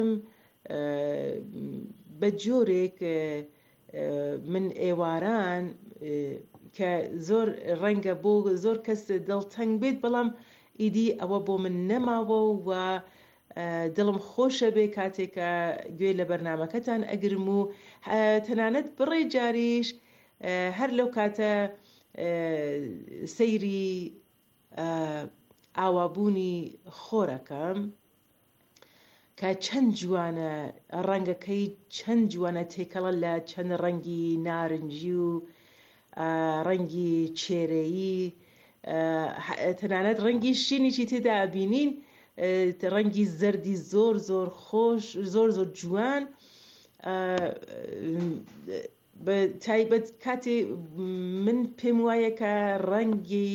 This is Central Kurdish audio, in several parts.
بە جۆرێک من ئێواران کە زۆر ڕەنگە بۆ زۆر کەس دڵتەنگ بێت بەڵام ئیدی ئەوە بۆ من نەماوە و دڵم خۆشە بێ کاتێکە گوێ لە بەرنمەکەتان ئەگرم و تەنانەت بڕێ جاریش هەر لەو کاتە سەیری ئاوابوونی خۆرەکەم کە چەند جوانە ڕەنگەکەی چەند جوانە تێکەڵە لە چەند ڕەنگی نارنجی و ڕەنگی چێرەیی تەنانەت ڕەنگی شینیشی تێدا بینین ڕەنگی زەردی زۆر زۆر خۆش زۆر زۆر جوان بە تایبەت کاتێ من پێم وایە کە ڕەنگی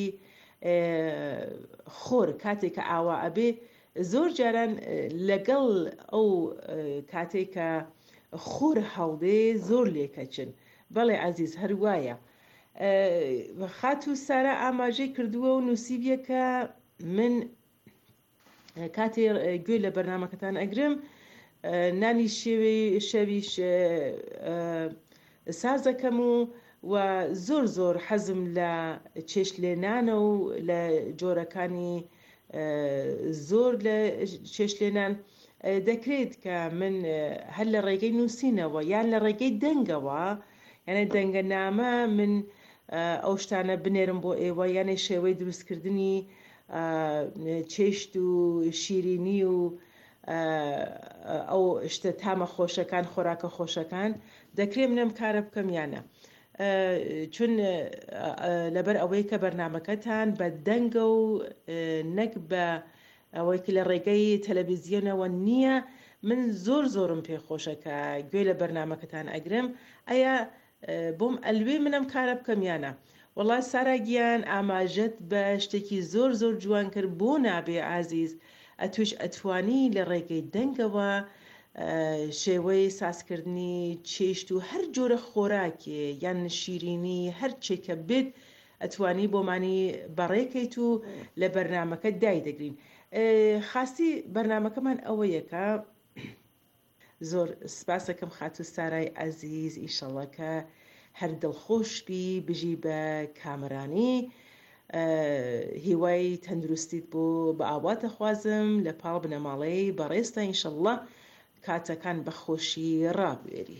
خۆر کاتێک کە ئاوا ئەبێ زۆر جاران لەگەڵ ئەو کاتێکە خۆر هەڵدێ زۆر لێکەچن بەڵێ عەزیز هەروایە خات و سارا ئاماژەی کردووە و نووسیبیە کە من کاتێ گوێ لە بەرنمەکەتان ئەگرم نانی شەویش سازەکەم و زۆر زۆر حەزم لە چێشت لێنانە و لە جۆرەکانی زۆر لە چێشت لێنان دەکرێت کە من هەر لە ڕێگەی نووسینەوە یان لە ڕێگەی دەنگەوە یانە دەنگەنامە من ئەو شتانە بنێرم بۆ ئێوە یانە شێوەی دروستکردنی چێشت و شیرینی و ئەو شتە تامە خۆشەکان خۆراکە خۆشەکان دەکرێت منم کارە بکەم یانە چون لەبەر ئەوەی کە بەرنمەکەتان بە دەنگە و نەک بە ئەوەی لە ڕێگەی تەلەڤیزیۆنەوە نییە من زۆر زۆرم پێخۆشەکە گوێ لە بەرنمەکەتان ئەگرم ئەیە بۆم ئەلوێ منم کارە بکەم یانە وەڵای ساراگیان ئاماژەت بە شتێکی زۆر زۆر جوان کرد بۆ نابێ عازیز ئەتوش ئەتوانی لە ڕێگەی دەنگەوە شێوەی سازکردنی چێشت و هەر جۆرە خۆراکێ یان شیرینی هەر چێکە بێت ئەتوانی بۆمانی بەڕێکەیت و لە بەرنمەکە دایدەگرین خاستی بەرنمەکەمان ئەوەیە کە زۆر سپاسەکەم خات و سارای عەزیز ئیشەڵڵا کە هەر دڵخۆشبی بژی بە کامرانی هیوای تەندروستیت بۆ بە ئاواتە خوازم لە پاڵ بنەماڵەی بەڕێستە ئینشەڵڵا کاتەکان بەخۆشی ڕابێری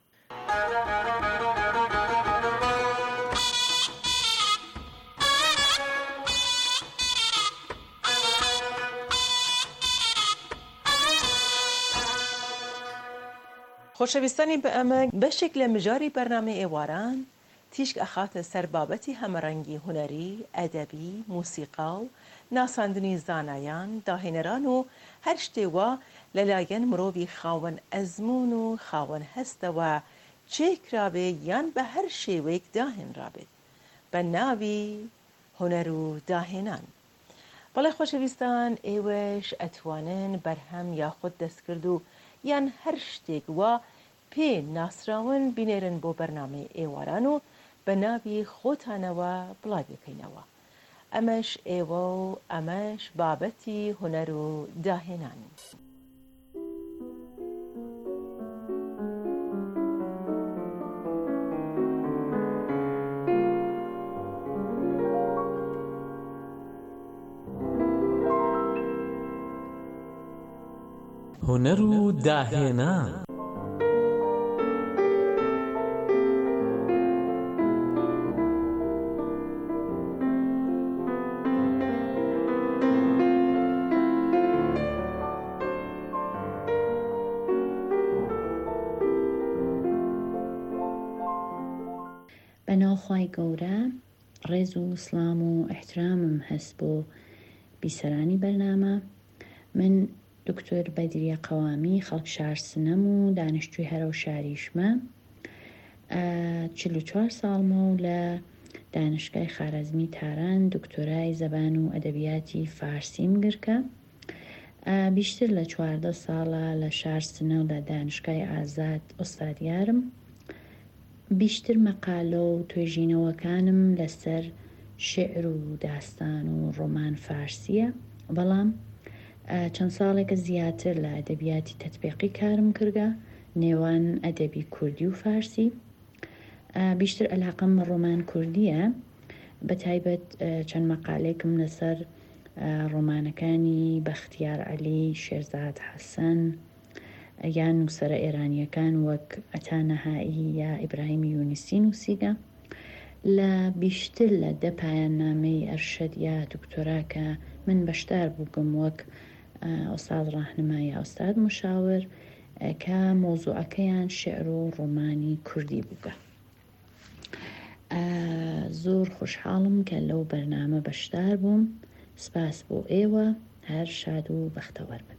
خۆشەویستانی بە ئەمە بەشێک لە مژاری بەرنامەی ئێواران تیشک ئەخاتە سەر بابەتی هەمەڕەنگی هونەری، ئەدەبی، موسیقا و ناساندنی زانایان، داهێنەران و هەر شتێوە لەلایەن مرۆڤی خاوەن ئەزمون و خاوەن هەستەوە چێکرابێ یان بە هەر شێوەیەک داهێنرابێت بە ناوی هونەر و داهێنان. بەڵێ خۆشەویستان ئێوەش ئەتوانن بەرهەم یاخود دەستکرد و یان هەر شتێک وە پێ ناسراون بینێرن بۆ بەرنامەی ئێواران و بە ناوی خۆتانەوە بڵاو بکەینەوە. ئەمەش ئێوە و ئەمەش بابەتی هونەر و داهێنان. هونەر و داهێنان. بەناوخوای گەورە ڕێز و سڵام و ئەحترامم هەست بۆ بیسەرانی بەرنامە. من دکتۆر بەدریە قەوامی خەڵک شارسنەم و دانیشتووی هەرەو شاریشمە. 44 ساڵمە و لە دانشگای خارەزمی تاران دکتۆرای زەبان و ئەدەبیاتی فارسیم گرکە. بیشتر لە 14 ساڵە لە شارسنە و لە دانشگای ئازاد ئۆستادیارم. بیشتر مەقالە و توێژینەوەکانم لەسەر شعر و داستان و ڕۆمان فارسیە، بەڵام چەند ساڵێکە زیاتر لە ئەدەبیاتی تەطبیقی کارم کردە نێوان ئەدەبی کوردی و فارسی. بیشتر علاقەم ڕۆمان کوردیە، بە تایبەت چەند مەقالێکم لەسەر ڕۆمانەکانی بەختیار عەلی، شێرزاد حەسەن یان نووسەرە ئێرانیەکان وەک ئەتانەهایی یا ئیبراهیمی یونیسی نووسیگە. لە بیشتر لە 10 پایان نامەی ئەرشەد یا دکتۆرا کە من بەشدار بووگم وەک ئۆستاد ڕاهنما یا ئۆستاد مشاور کە مۆزوعەکەیان شێعر و ڕۆمانی کوردی بووگە. زۆر خۆشحاڵم کە لەو بەرنامە بەشدار بووم. سپاس بۆ ئێوە، هەر شاد و بەختەوەر بن.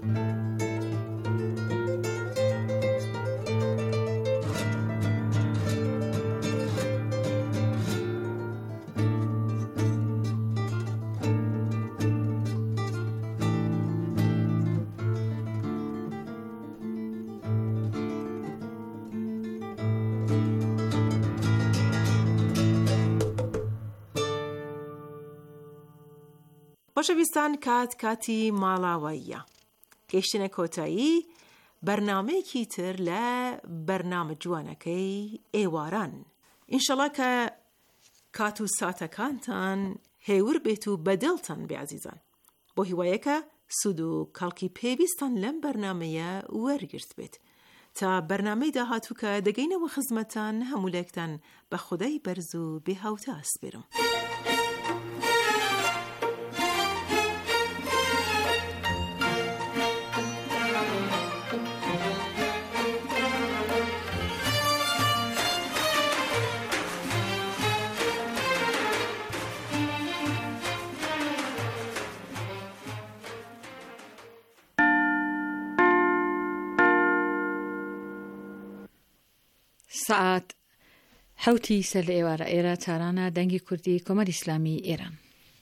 خۆشەویستان، کاتی ماڵاواییە گەیشتنە کۆتایی بەرنامەیەکی تر لە بەرنامە جوانەکەی ئێواران. ئینشەڵا کە کات و ساتەکانتان هێور بێت و بەدڵتان بێعزیزان، بۆ هیوایەکە سود و کەڵکی پێویستان لەم بەرنامەیە وەرگرت بێت تا بەرنامەی داهاتوو کە دەگەینەوە خزمەتان هەمولێکتان بە خودای بەرز و بێهاوتە ئەسپێرم. سعات حوتی سەر لە ئێوارە ئێرە تارانە دەنگی کوردی کۆمەری ئیسلامی ئێران.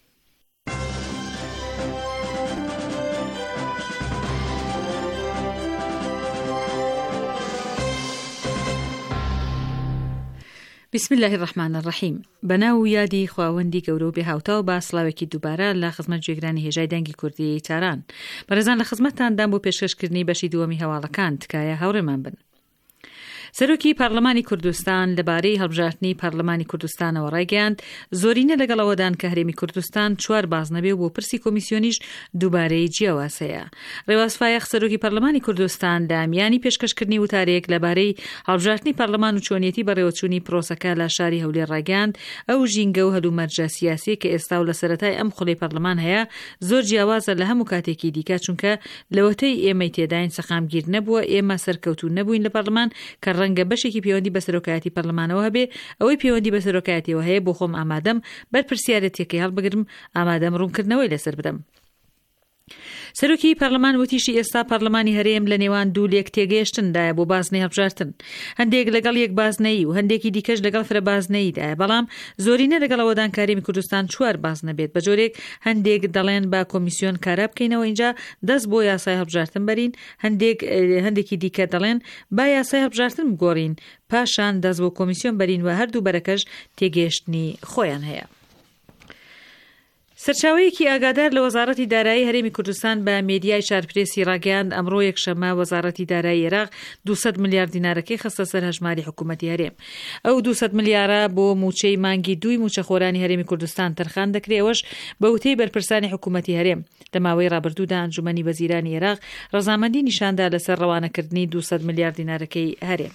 بسم الله الرحمن الرحیم. بەناو یادی خواوەندی گەورە و بێهاوتا و با سڵاوێکی دووبارە لە خزمەت گوێگرانی هێژای دەنگی کوردی تاران. بەڕێزان، لە خزمەتتاندان بۆ پێشکەشکردنی بەشی دووەمی هەواڵەکان تکایە هاوڕێمان بن. سەرۆکی پارلەمانی کوردستان لەبارەی هەڵبژاردننی پارلەمانی کوردستانەوە ڕایگەیاند زۆرینە لەگەڵەوەدان کە هەرێمی کوردستان 4 باز نەبێ و بۆ پرسی کۆمیسیۆنیش دووبارەی جیاواسەیە. ڕێواز فایەخ سەرۆکی پارلەمانی کوردستان لە میانی پێشکەشکردنی وتارێک لەبارەی هەڵبژاردننی پارلەمان و چۆنیەتی بەڕێوەچوونی پرۆسەکە لە شاری هەولێر ڕایگەیاند ئەو ژینگە و هەلومەرجە سیاسی کە ئێستا و لە سەرەتای ئەم خوڵەی پارلەمان هەیە زۆر جیاوازە لە هەموو کاتێکی دیکە، چونکە لەوەتەی ئێمەی تێداین سەقامگیر نەبووە، ئێمە سەرکەوتوو نەبووین لە پارلەمان کە ڕەنگە بەشێکی پەیوەندی بە سەرۆکایەتی پەرلەمانەوە هەبێ. ئەوەی پەیوەندی بە سەرۆکایەتیەوە هەیە بۆ خۆم ئامادەم بەرپرسیارەتێکی هەڵبگرم، ئامادەم ڕوونکردنەوەی لەسەر بدەم. سەرۆکی پەرلەمان وتیشی ئێستا پەرلەمانی هەرێم لە نێوان دوو لێک تێگەیشتندایە بۆ بازنەی هەڵبژاردن، هەندێک لەگەڵ یەک بازنەیی و هەندێکی دیکەش لەگەڵ فرە بازنەییدایە، بەڵام زۆرینە لەگەڵەوەدان کارێمی کوردستان 4 بازنە بێت. بە جۆرێک هەندێک دەڵێن با کۆمیسیۆن کارا بکەینەوە اینجا دەست بۆ یاسای هەڵبژاردن بەرین، هەندێکی دیکە دەڵێن با یاسای هەڵبژاردن بگۆڕین پاشان دەست بۆ کۆمیسیۆن بەرین و هەردوو بەرەکەش تێگەیشتنی خۆیان هەیە. سەرچاوەیەکی ئاگادار لە وەزارەتی دارایی هەرێمی کوردستان بە مێدیای شارپرێسی ڕاگەیاند ئەمڕۆ یەکشەممە وەزارەتی دارایی عێراق 200 میلیارد دینارەکەی خستە سەر هەژماری حکوومەتی هەرێم. ئەو 200 میلیارە بۆ موچەی مانگی 2 موچەخۆرانی هەرێمی کوردستان تەرخان دەکرێەوەش بە وتەی بەرپرسانی حکوومەتی هەرێم. لەماوەی ڕابردوودا ئەنجومەنی وەزیرانی عێراق ڕەزامەندی نیشاندا لەسەر ڕەوانەکردنی 200 میلیارد دینارەکەی هەرێم.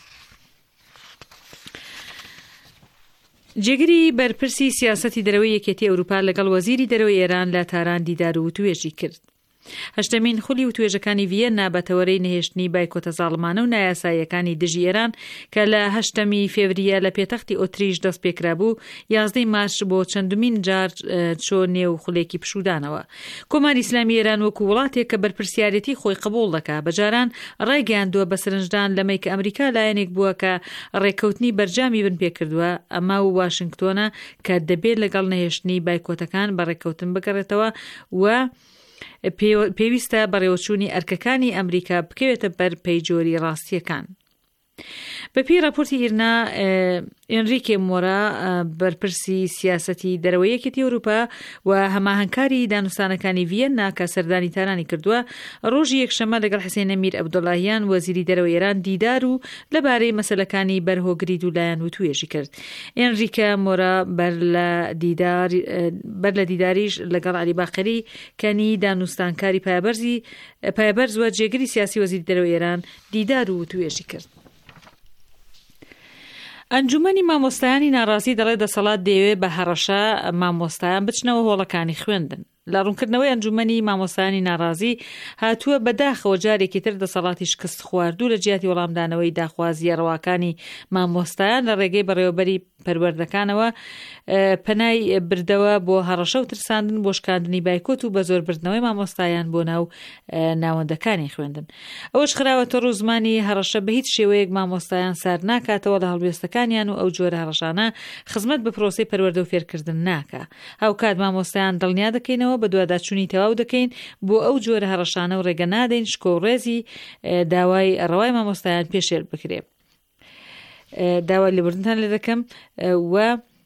جێگری بەرپرسی سیاسەتی دەرەوەی یەکێتی ئەوروپا لەگەڵ وەزیری دەرەوەی ئێران لە تاران دیدار و توێژی کرد. هەشتمین خولی و توێژەکانی ڤیەنا بەتەوەرەی نەهێشتنی بایکۆتە زاڵمانە و نایاساییەکانی دژی ئێران کە لە 8 فێڤریە لە پێتەختی ئۆتریش دەست پێکرا بوو 11 مارچ بۆ چەندومین جار چۆ نێو خولێکی پشودانەوە. کۆماری ئیسلامی ئێران وەکو وڵاتێک کە بەرپرسیارەتی خۆی قبوڵ دەکا بەجاران ڕایگەیاندووە بە سرنجدان لەمەی کە ئەمریکا لایەنێک بووە کە ڕێکەوتنی بەرجامی بن پێکردووە، ئەما و واشنگتۆنە کە دەبێت لەگەڵ نەهێشتنی بایکۆتەکان بە ڕێکەوتن بگەڕێتەوە و پێویستە بەڕێوەچوونی ئەرکەکانی ئەمریکا بکەوێتە بەر پەیجۆری ڕاستیەکان. بەپی راپۆرتی ئیرنا ئێنریکێ مۆرا بەرپرسی سیاسەتی دەرەوەی یەکێتی ئەوروپا و هەماهەنگکاری دانوستانەکانی ڤیەننا کە سەردانی تارانی کردووە ڕۆژی یەکشەممە لەگەڵ حسێن ئەمیر عەبدوڵاهیان وەزیری دەرەوەی ئێران دیدار و لەبارەی مەسەلەکانی بەرهۆگری دوولایەن وتوێژی کرد. ئێنریکە مۆرا بەر لە دیداریش لەگەڵ عەلی باقەری کەنی دانوستانکاری پایەبەرز وە جێگری سیاسی وەزیری دەرەوەی ئێران دیدار و وتوێژی کرد. ئەنجومەنی مامۆستایانی ناڕازی دەڵێ دەسەڵات دەیەوێت بە هەڕەشە مامۆستایان بچنەوە هۆڵەکانی خوێندن. لە ڕوونکردنەوەی ئەنجومەنی مامۆستایانی ناڕازی هاتووە بەداخەوە جارێکی تر دەسەڵاتی شکست خواردوو لە جیاتی وەڵامدانەوەی داخوازیە ڕەواکانی مامۆستایان لە ڕێگەی بەڕێوەبەری پەروەردەکانەوە پەنای بردەوە بۆ هەڕەشە و ترساندن بۆ شکاندنی بایکۆت و بە زۆربردنەوەی مامۆستایان بۆ ناو ناوەندەکانی خوێندن. ئەوەش خراوەتە ڕووزمانی هەڕەشە بە هیچ شێوەیەک مامۆستایان سار ناکاتەوە لە هەڵوێستەکانیان و ئەو جۆرە هەڕەشانە خزمەت بە پرۆسەی پەروەردە و فێرکردن ناکە. هاوکات مامۆستایان دڵنیا دەکەینەوە بە دوواداچوونی تەواو دەکەین بۆ ئەو جۆرە هەڕەشانە و ڕێگە نادەین شکۆڕێزی داوای ڕەوای مامۆستایان پێشێر بکرێ. داوای لێبوردنتان لێ دەکەم و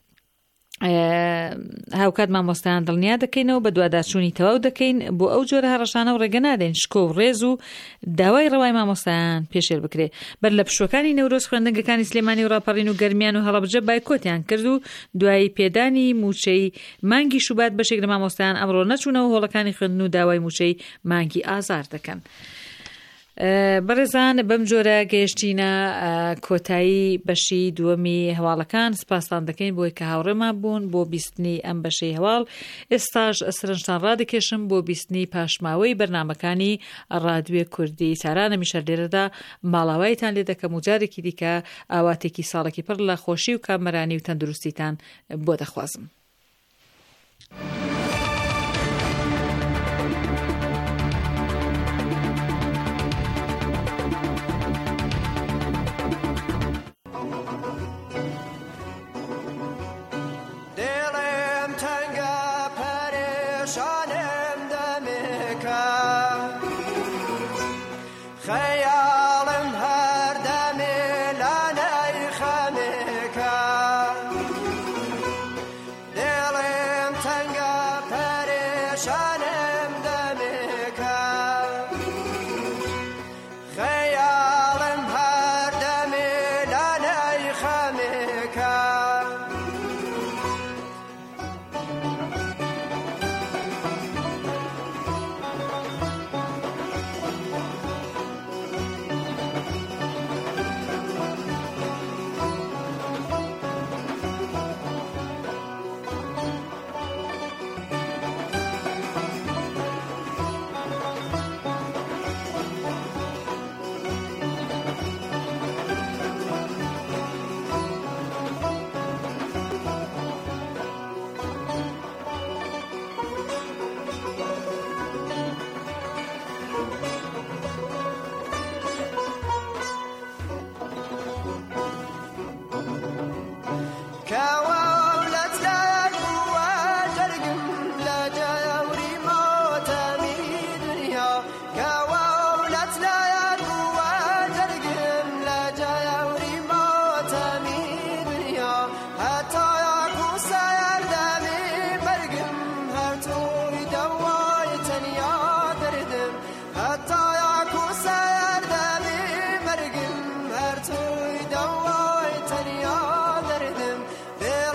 هاوکات مامۆستایان دڵنیا دەکەینەوە بە دوواداچوونی تەواو دەکەین بۆ ئەو جۆرە هەڕەشانە و ڕێگە نادەین شکۆڕێز و داوای ڕەوای مامۆستایان پێشێر بکرێ. بەر لە پشوەکانی نەورۆز خوێندنگەکانی سلێمانی و ڕاپەڕین و گەرمیان و هەڵەبجە بایکۆتیان کرد و دوایی پێدانی موچەی مانگی شوبات بەشێک لە مامۆستایان ئەمڕۆ نەچوونەوە هۆڵەکانی خوێندن و داوای موچەی مانگی ئازار دەکەن. بەڕێزان بەم جۆرە گەیشتینە کۆتایی بەشی دووەمی هەواڵەکان. سپاسان دەکەین بۆی کە هاوڕێمان بوون بۆ بیستنی ئەم بەشەی هەواڵ. ئێستاش سەرنجتان ڕادەکێشم بۆ بیستنی پاشماوەی بەرنامەکانی ڕادیۆ کوردی تارانە میشەر لێرەدا ماڵاوایتان لێ دەکەم و جارێکی دیکە ئاواتێکی ساڵێکی پڕ لە خۆشی و کامەرانی و تەندروستیتان بۆ دەخوازم. There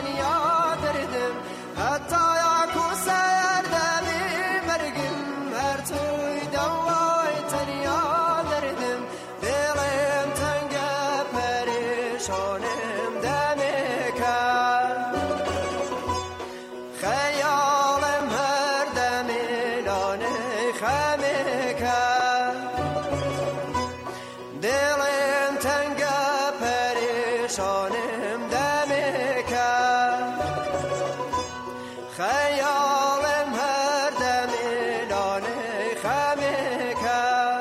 تەنیا دردم هەتا یاکو سەردەمی مەرگم هەر توی دەوای تەنیا دردم دڵێم تەنگە پەریشانم دەمێکە خەیاڵم هەر دەمێلانەی خەمێکە دڵێم تەنگە پەریشانم دەمێکە خەیاڵم هەر دەمێلانەی خەمێکە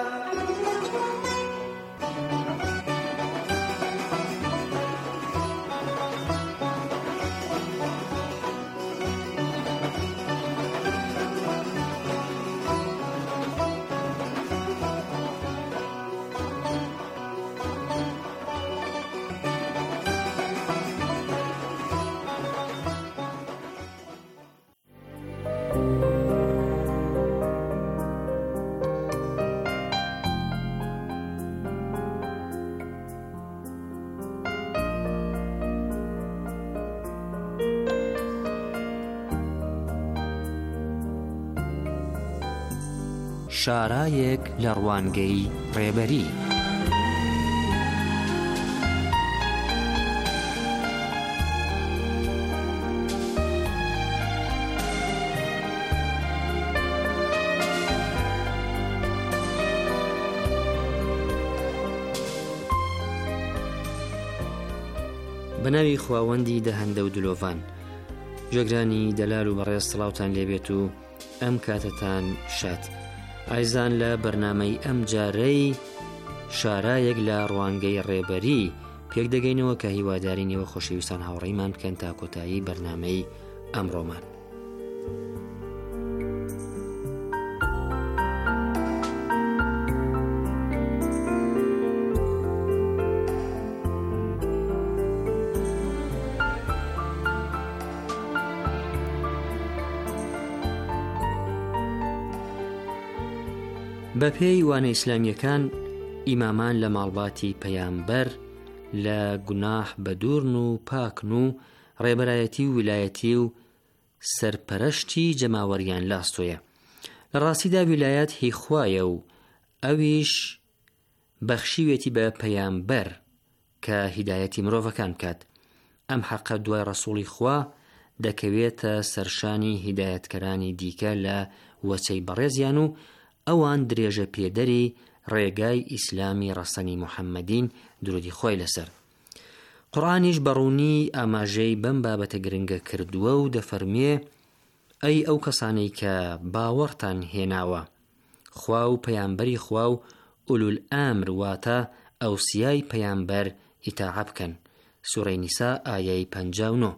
شارایەک لە ڕوانگەی ڕێبەری. بەناوی خواوەندی دەهەندە و دلۆڤان، جێگرانی دەلال و بەڕێز سڵاوتان لێبێت و ئەم کاتتان شاد. ئایزان لە بەرنامەی ئەم جارەی شارایەک لە ڕوانگەی ڕێبەری پێک دەگەینەوە کە هیواداری نێوە خۆشەویستان هاوڕێیمان بکەن تا کۆتایی بەرنامەی ئەمڕۆمان. بەپێی وانە ئیسلامیەکان ئیمامان لە ماڵباتی پەیامبەر لە گوناح بەدوورن و پاکن و ڕێبەرایەتی و ویلایەتی و سەرپەرشتی جەماوەریان لاستۆیە. لە ڕاستیدا ویلایەت هی خوایە و ئەویش بەخشیوێتی بە پەیامبەر کە هیدایەتی مرۆڤەکان بکات. ئەم حەقە دوای ڕەسوڵی خوا دەکەوێتە سەرشانی هیدایەتکەرانی دیکە لە وەچەی بەڕێزیان و ئەوان درێژە پێدەری ڕێگای ئیسلامی ڕەسەنی موحەممەدین درودی خۆی لەسەر. قورئانیش بەڕوونی ئاماژەی بەم بابەتە گرنگە کردووە و دەفەرمێ ئەی ئەو کەسانەی کە باوەڕتان هێناوە خوا و پەیامبەری خوا و ئولول ئامر واتە ئەوسیای پەیامبەر ئیتاعە بکەن. سوورەی نیسا ئایەی 59.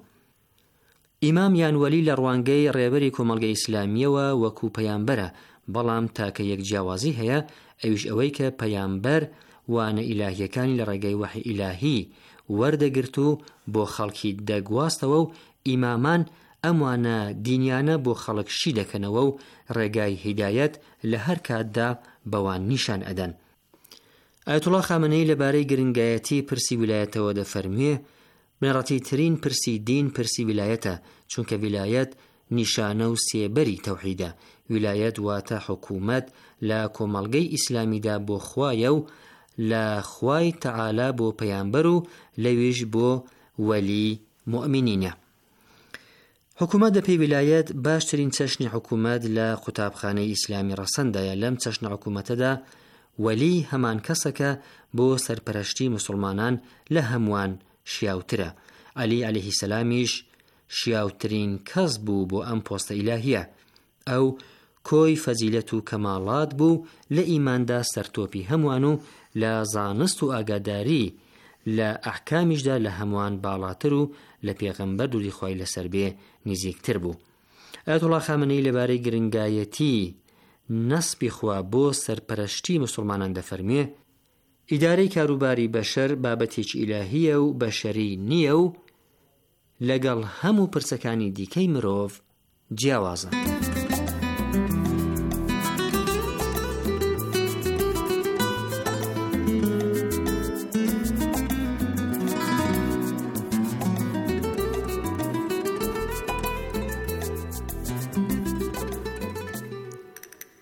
ئیمام یان وەلی لە ڕوانگەی ڕێبەری کۆمەڵگەی ئیسلامیەوە وەکو پەیامبەرە، بەڵام تاکە یەک جیاوازی هەیە، ئەویش ئەوەی کە پەیامبەر وانە ئیلاهیەکانی لە ڕێگەی وحی ئیلاهی وەردەگرت و بۆ خەڵکی دەگواستەوە و ئیمامان ئەموانە دینیانە بۆ خەڵک شی دەکەنەوە و ڕێگای هیدایەت لە هەر کاتدا بەوان نیشان ئەدەن. ئایەتوڵا خامنەی لەبارەی گرنگایەتی پرسی ویلایەتەوە دەفەرمێ بنەڕەتی ترین پرسی دین پرسی ویلایەتە، چونکە ویلایەت نیشانە و سێبەری تەوحیدە. ویلایەت واتە حکوومەت لە کۆمەڵگەی ئیسلامیدا بۆ خوایە و لە خوای تەعالا بۆ پەیامبەر و لەویش بۆ وەلی مؤمنینە. حکوومەت دەپێی ویلایەت باشترین چەشنی حکوومەت لە قوتابخانەی ئیسلامی ڕەسەندایە. لەم چەشنە حکوومەتەدا وەلی هەمان کەسەکە بۆ سەرپەرشتی موسڵمانان لە هەمووان شیاوترە. عەلی عەلەیهی سەلامیش شیاوترین کەس بوو بۆ ئەم پۆستە ئیلاهیە. ئەو کۆی فەزیلەت و کەماڵات بوو، لە ئیماندا سەرتۆپی هەمووان و لە زانست و ئاگاداری لە ئەحکامیشدا لە هەمووان باڵاتر و لە پێغەمبەر دووری خۆی لەسەر بێ نزیکتر بوو. ئایەتوڵا خامنەی لەبارەی گرنگایەتی نەسبی خوا بۆ سەرپەرشتی موسڵمانان دەفەرمێ ئیدارەی کاروباری بەشەر بابەتێکی ئیلاهیە و بەشەری نییە و لەگەڵ هەموو پرسەکانی دیکەی مرۆڤ جیاوازە.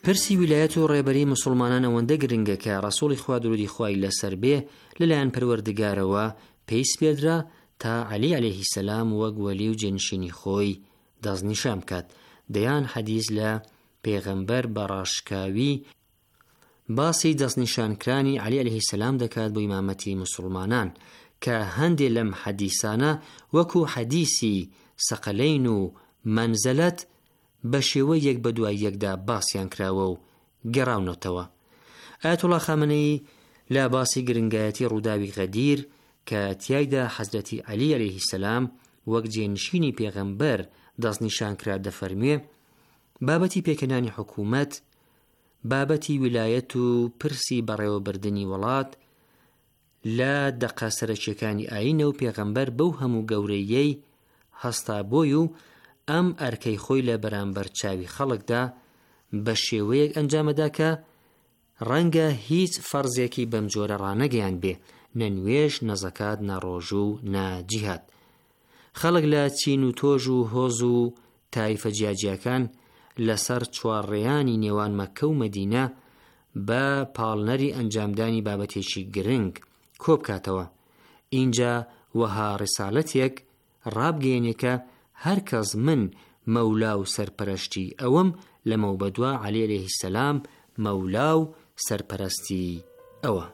پرسی ویلایەت و ڕێبەری موسڵمانان ئەوەندە گرنگە کە ڕەسوڵی خوا درودی خوای لەسەر بێ لەلایەن پەروەردگارەوە پێویست پێدرا تا عەلی عەلەیهی سەلام وەک وەلی و جێنشینی خۆی دەستنیشان بکات. دەیان حەدیث لە پێغەمبەر بە ڕاشکاوی باسی دەستنیشانکرانی عەلی عەلەیهی سەلام دەکات بۆ ئیمامەتی موسڵمانان کە هەندێک لەم حەدیثانە وەکو حەدیثی سەقەلەین و مەنزەلەت بە شێوە یەک بە دوای یەکدا باسییان کراوە و گەڕاونەتەوە. ئایەتوڵا خامنەیی لە باسی گرنگایەتی ڕووداوی غەدیر کە تیایدا حەزرەتی عەلی عەلەیهی سەلام وەک جێنشینی پێغەمبەر دەستنیشان کرا دەفەرمێ بابەتی پێکەنانی حکوومەت، بابەتی ویلایەت و پرسی بەڕێوەبردننی وڵات لە دەقە سەرەکیەکانی ئاینە و پێغەمبەر بەو هەموو گەورەیەی هەستا بۆی و ئەم ئەرکەی خۆی لە بەرامبەر چاوی خەڵکدا بە شێوەیەک ئەنجامەدا کە ڕەنگە هیچ فەرزێکی بەم جۆرە ڕانەگەیان بێ، نەنوێژ، نەزەکات، نەڕۆژ و ناجیهاد. خەڵک لە چین و تۆژ و هۆز و تایفە جیاجیەکان لەسەر چوارڕێیانی نێوان مەککە و مەدینە بە پاڵنەری ئەنجامدانی بابەتێکی گرنگ کۆبکاتەوە. اینجا وەها ڕسالەتێک ڕابگەێنێ کە هەر کەس من مەولا و سەرپەرشتی ئەوم لەمەو بەدووە عەلی عەلەیهی سەلام مەولا و سەرپەرستی ئەوە.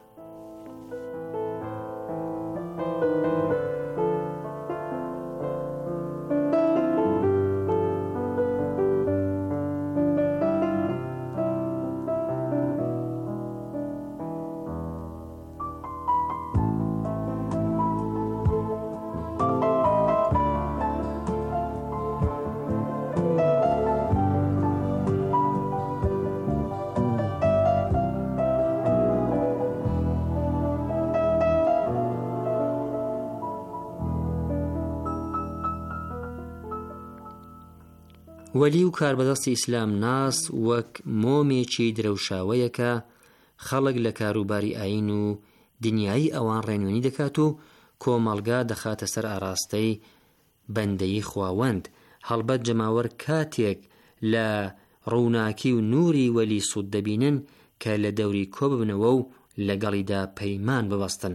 وەلی و کاربەدەستی ئیسلام ناس وەک مۆمێکی درەوشاوەیەکە خەڵک لە کاروباری ئاین و دنیایی ئەوان ڕێنوێنی دەکات و کۆمەڵگا دەخاتە سەر ئاراستەی بەندەیی خواوەند. هەڵبەت جەماوەر کاتێک لە ڕووناکی و نووری وەلی سوود دەبینن کە لە دەوری کۆ ببنەوە و لەگەڵیدا پەیمان ببەستن.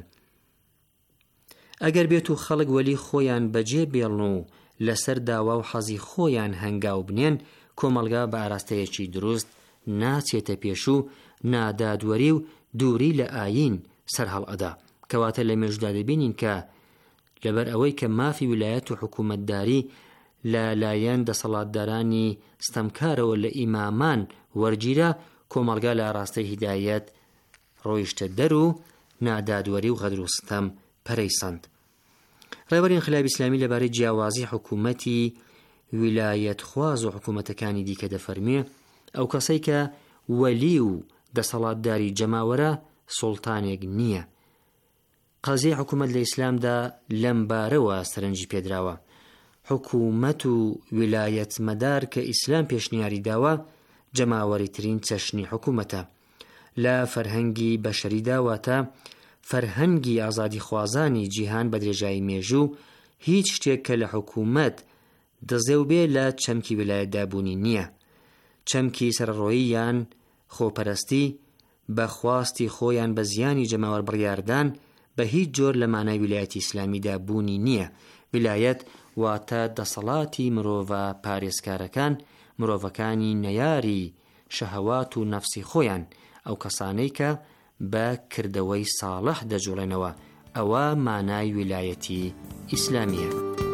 ئەگەر بێت و خەڵک وەلی خۆیان بەجێ بێڵن و لەسەر داوا و حەزی خۆیان هەنگاو بنێن، کۆمەڵگا بە ئاراستەیەکی دروست ناچێتە پێش و نادادوەری و دووری لە ئاین سەرهەڵ ئەدا. کەواتە لە مێژودا دەبینین کە لەبەر ئەوەی کە مافی ویلایەت و حکوومەتداری لە لایەن دەسەڵاتدارانی ستەمکارەوە لە ئیمامان وەرگیرە، کۆمەڵگا لە ئاراستەی هیدایەت ڕۆیشتە دەر و نادادوەری و غەدر و ستەم پەرەیسەند. ڕێبەری ئینقلابی ئیسلامی لەبارەی جیاوازی حکوومەتی ویلایەت خواز و حکوومەتەکانی دیکە دەفەرمێ ئەو کەسەی کە وەلی و دەسەڵاتداری جەماوەرە سوڵتانێک نییە. قەزیە حکوومەت لە ئیسلامدا لەم بارەوە سەرنجی پێدراوە. حکوومەت و ویلایەت مەدار کە ئیسلام پێشنیاری داوە جەماوەری ترین چەشنی حکوومەتە. لە فەرهەنگی بەشەری داواتە فەرهەنگی ئازادی خوازانی جیهان بە درێژایی مێژوو هیچ شتێک کە لە حکوومەت دەزێوبێ لە چەمکی ویلایەت دابوونی نییە. چەمکی سەرڕۆیی یان خۆپەرستی بە خواستی خۆیان بە زیانی جەماوەر بڕیاردان بە هیچ جۆر لە مانای ویلایەتی ئیسلامیدا بوونی نییە. ویلایەت واتە دەسەڵاتی مرۆڤە پارێزکارەکان، مرۆڤەکانی نەیاری شەهەوات و نەفسی خۆیان، ئەو کەسانەی کە بە کردەوەی ساڵح دەجوڵێنەوە. ئەوە مانای ویلایەتی ئیسلامیە.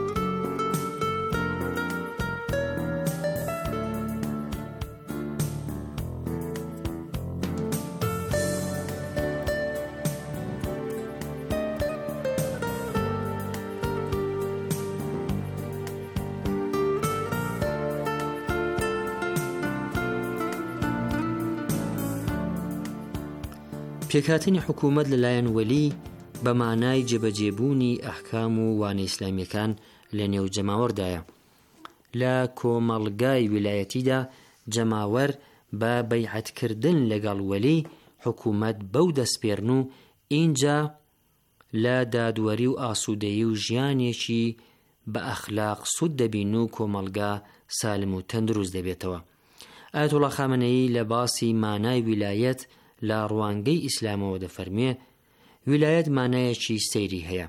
پێکهاتنی حکوومەت لەلایەن وەلی بە مانای جێبەجێبوونی ئەحکام و وانە ئیسلامیەکان لە نێو جەماوەردایە. لە کۆمەڵگای ویلایەتیدا جەماوەر بە بەیعەتکردن لەگەڵ وەلی حکوومەت بەو دەستپێرن و ئینجا لە دادوەری و ئاسوودەیی و ژیانێکی بە ئەخلاق سوود دەبین و کۆمەڵگا سالم و تەندروست دەبێتەوە. ئایەتوڵا خامنەیی لە باسی مانای ویلایەت لە ڕوانگەی ئیسلامەوە دەفەرمێ ویلایەت مانایەکی سەیری هەیە.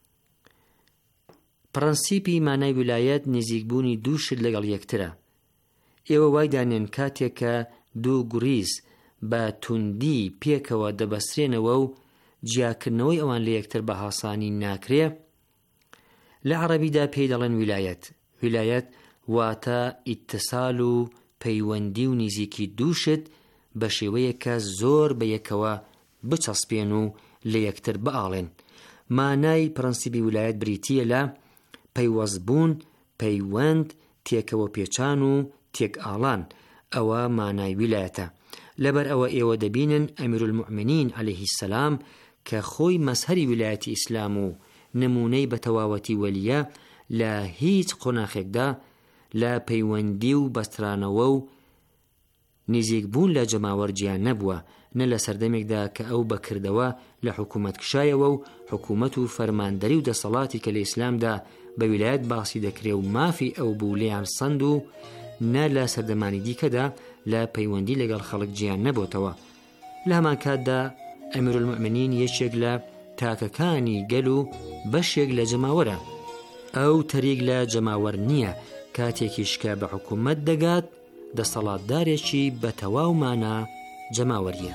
پرەنسیپی مانای ویلایەت نزیکبوونی دوو شت لەگەڵ یەکترە. ئێوە وای دانێن کاتێک کە دوو گوڕیز بە توندی پێکەوە دەبەسترێنەوە و جیاکردنەوەی ئەوان لە یەکتر بە هاسانی ناکرێ، لە عەرەبیدا پێی دەڵێن ویلایەت. ویلایەت واتە ئیتسال و پەیوەندی و نزیکی دووشت بە شێوەیە کە زۆر بە یەکەوە بچەسپێن و لە یەکتر بەئاڵێن. مانای پرەنسیپی ویلایەت بریتیە لە پەیوەستبوون، پەیوەند، تێکەوە پێچان و تێکئاڵان. ئەوە مانای ویلایەتە. لەبەر ئەوە ئێوە دەبینن ئەمیرالموئمنین عەلەیهی السەلام کە خۆی مەزهەری ویلایەتی ئیسلام و نمونەی بە تەواوەتی وەلیە لە هیچ قۆناغێکدا لە پەیوەندی و بەسترانەوە و نزیکبوون لە جەماوەرجیان نەبووە، نە لە سەردەمێکدا کە ئەو بەکردەوە لە حکوومەت کشایەوە و حکوومەت و فەرماندەری و دەسەڵاتی کە لە ئیسلامدا بە ویلایەت باسی دەکرێ و مافی ئەو بوو لێیان سەند و نە لە سەردەمانی دیکەدا لە پەیوەندی لەگەڵ خەڵک گیان نەبووتەوە. لە هەمان کاتدا ئەمیرالموئمنین یەکێک لە تاکەکانی گەل و بەشێک لە جەماوەرە. ئەو تەریک لە جەماوەر نییە، کاتێکیش کە بە حکوومەت دەگات دەسەڵاتدارێکی بە تەواو مانە جەماوەریە.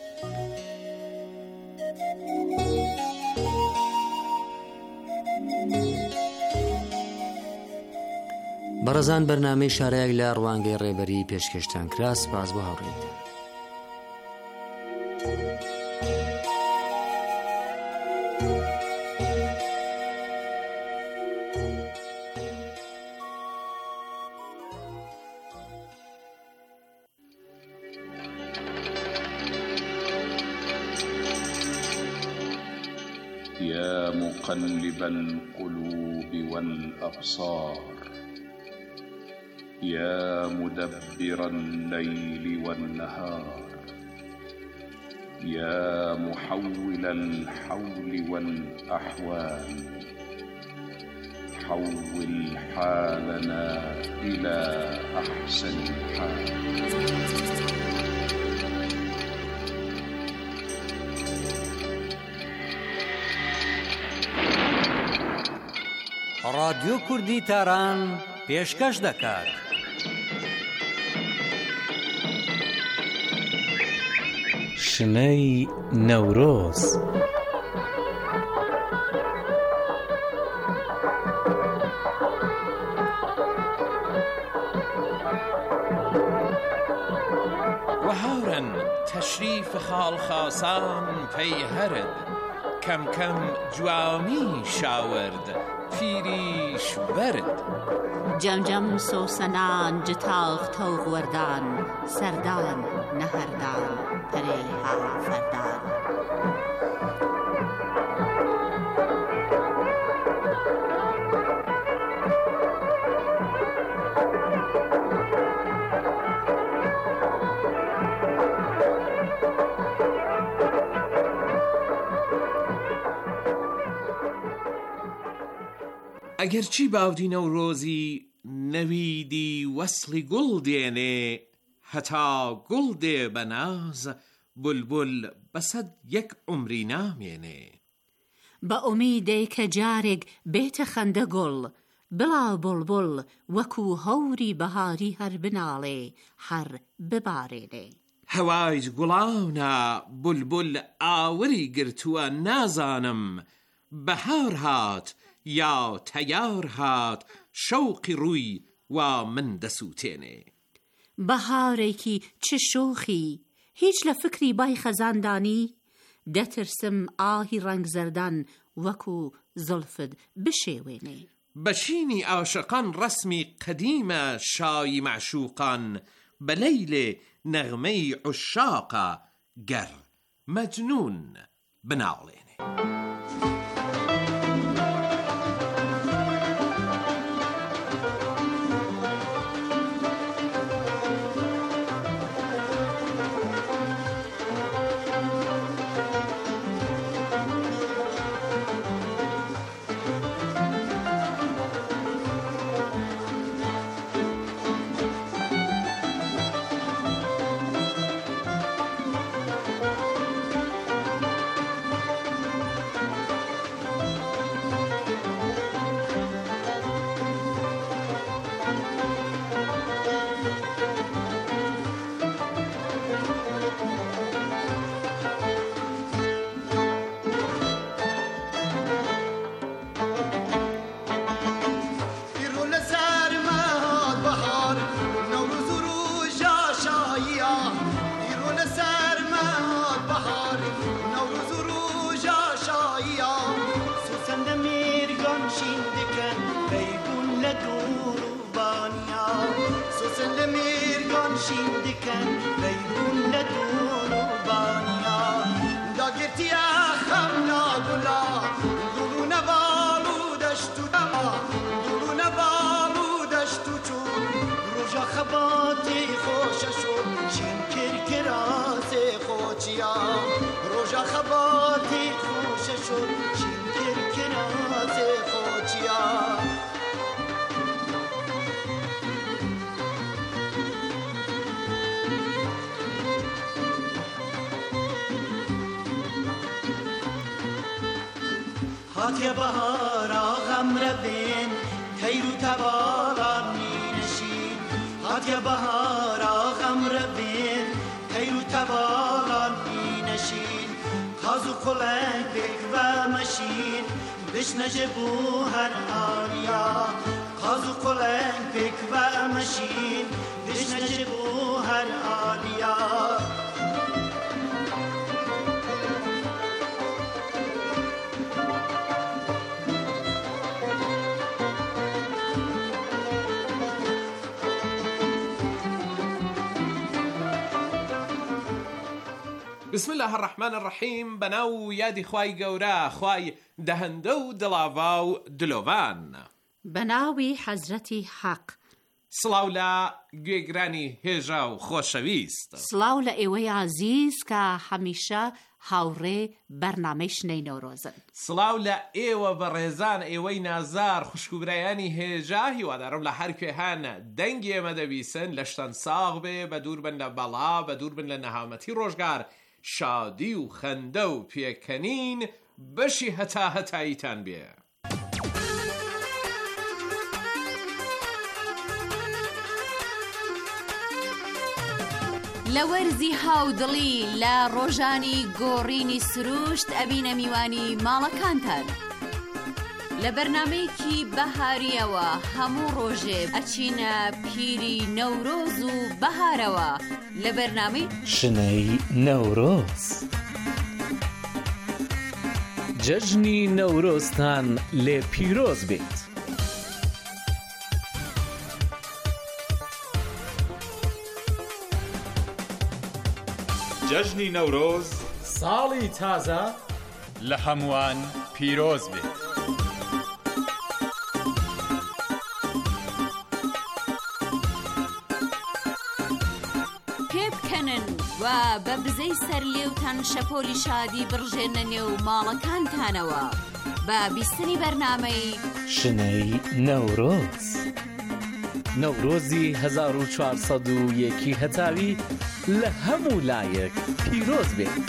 بەڕێزان بەرنامەی شارەیەک لە ڕوانگەی ڕێبەری پێشکەشتان کرا. سپاس بۆ هاوڕێیتان. يا مقلب القلوب والأبصار يا مدبر الليل والنهار يا محول الحول والأحوال حول حالنا إلى أحسن حال. رادیۆ کوردی تاران پێشکەش دەکات. شنەی نەورۆز. وهارن تشریف خاڵخاسان پەی هەرد کەم کەم جوانی شاورد پیریش برد. جەمجەم سۆسەنان جتاغ تەوغ وەردان سەردان نەهەردان پەرێ ها فەردان. ئەگەرچی باودی نەورۆزی نەویدی وەسڵی گوڵ دێنێ هەتا گوڵ دێ بە ناز بولبول بەسەد یەک عومری نامێنێ. بە ئومیدەی کە جارێک بێتە خەندە گوڵ بڵا بولبول وەکو هەوری بەهاری هەر بناڵێ هەر ببارێنێ. هەوایت گوڵاونا بولبول ئاوری گرتووە نازانم بەهار هات یا تەیار هات شەوقی ڕووی وا من دەسووتێنێ. بەهارێکی چ شۆخی هیچ لە فکری بای خەزاندانی دەترسم ئاهی ڕەنگ زەردان وەکو زولفت بشێوێنێ. بەشینی عاشقان ڕسمی قەدیمە شایی معشوقان بە لەیلێ نەغمەی عشاقە گەر مەجنون بناڵێنێ. سلميرگان شیندکن بیرون ندون و بانیا داگرتی اخم ناگلا دلو نبالو دشتو دما دلو نبالو دشتو چون روژا خباتی خوششون شین کرکراز خوچیا روژا خباتی خوششون شین کرکراز خوچیا هاتي بهارا غم ربين تيرو تبالا مينشين هاتي بهارا غم ربين تيرو تبالا مينشين خازو قلنك بك ومشين بش نجبو هر آليا خازو قلنك بك ومشين بش نجبو هر آليا بسم الله الرحمن الرحیم بەناو یادی خوای گەورە خوای دەهەندە و دڵاوا و دلۆڤان بەناوی حەزرەتی حەق سڵاو لە گوێگرانی هێژا و خۆشەویست سڵاو لە ئێوەی عزیز کە هەمیشە هاوڕێ بەرنامەی شنەی نەورۆزن سڵاو لە ئێوە بەڕێزان ئێوەی نازار خوشکوبرایانی هێژا هیوادارم لە هەر کوێهانە دەنگی ئێمە دەبیسن لە شتەن ساغ بێ بە دوور بن لە بەڵا بە دوور بن لە نەهامەتی ڕۆژگار شادی و خەندە و پێکەنین بەشی هەتا هەتاییتان بێ لە وەرزی هاودڵی لە ڕۆژانی گۆڕینی سروشت ئەبینە میوانی ماڵەکانتان لە بەرنامەیەکی بەهاریەوە هەموو ڕۆژێ ئەچینە پیری نەورۆز و بەهارەوە لە بەرنامەی شنەی نەورۆز جەژنی نەورۆزتان لێ پیرۆز بێت جەژنی نەورۆز ساڵی تازە لە هەمووان پیرۆز بێت و بە بزەی سەرلێوتان شەپۆلی شادی بڕژێنە نێو ماڵەکانتانەوە بە بیستنی بەرنامەی شنەی نەورۆز نەورۆزی 1401 هەتاوی لە هەموو لایەک پیرۆز بێت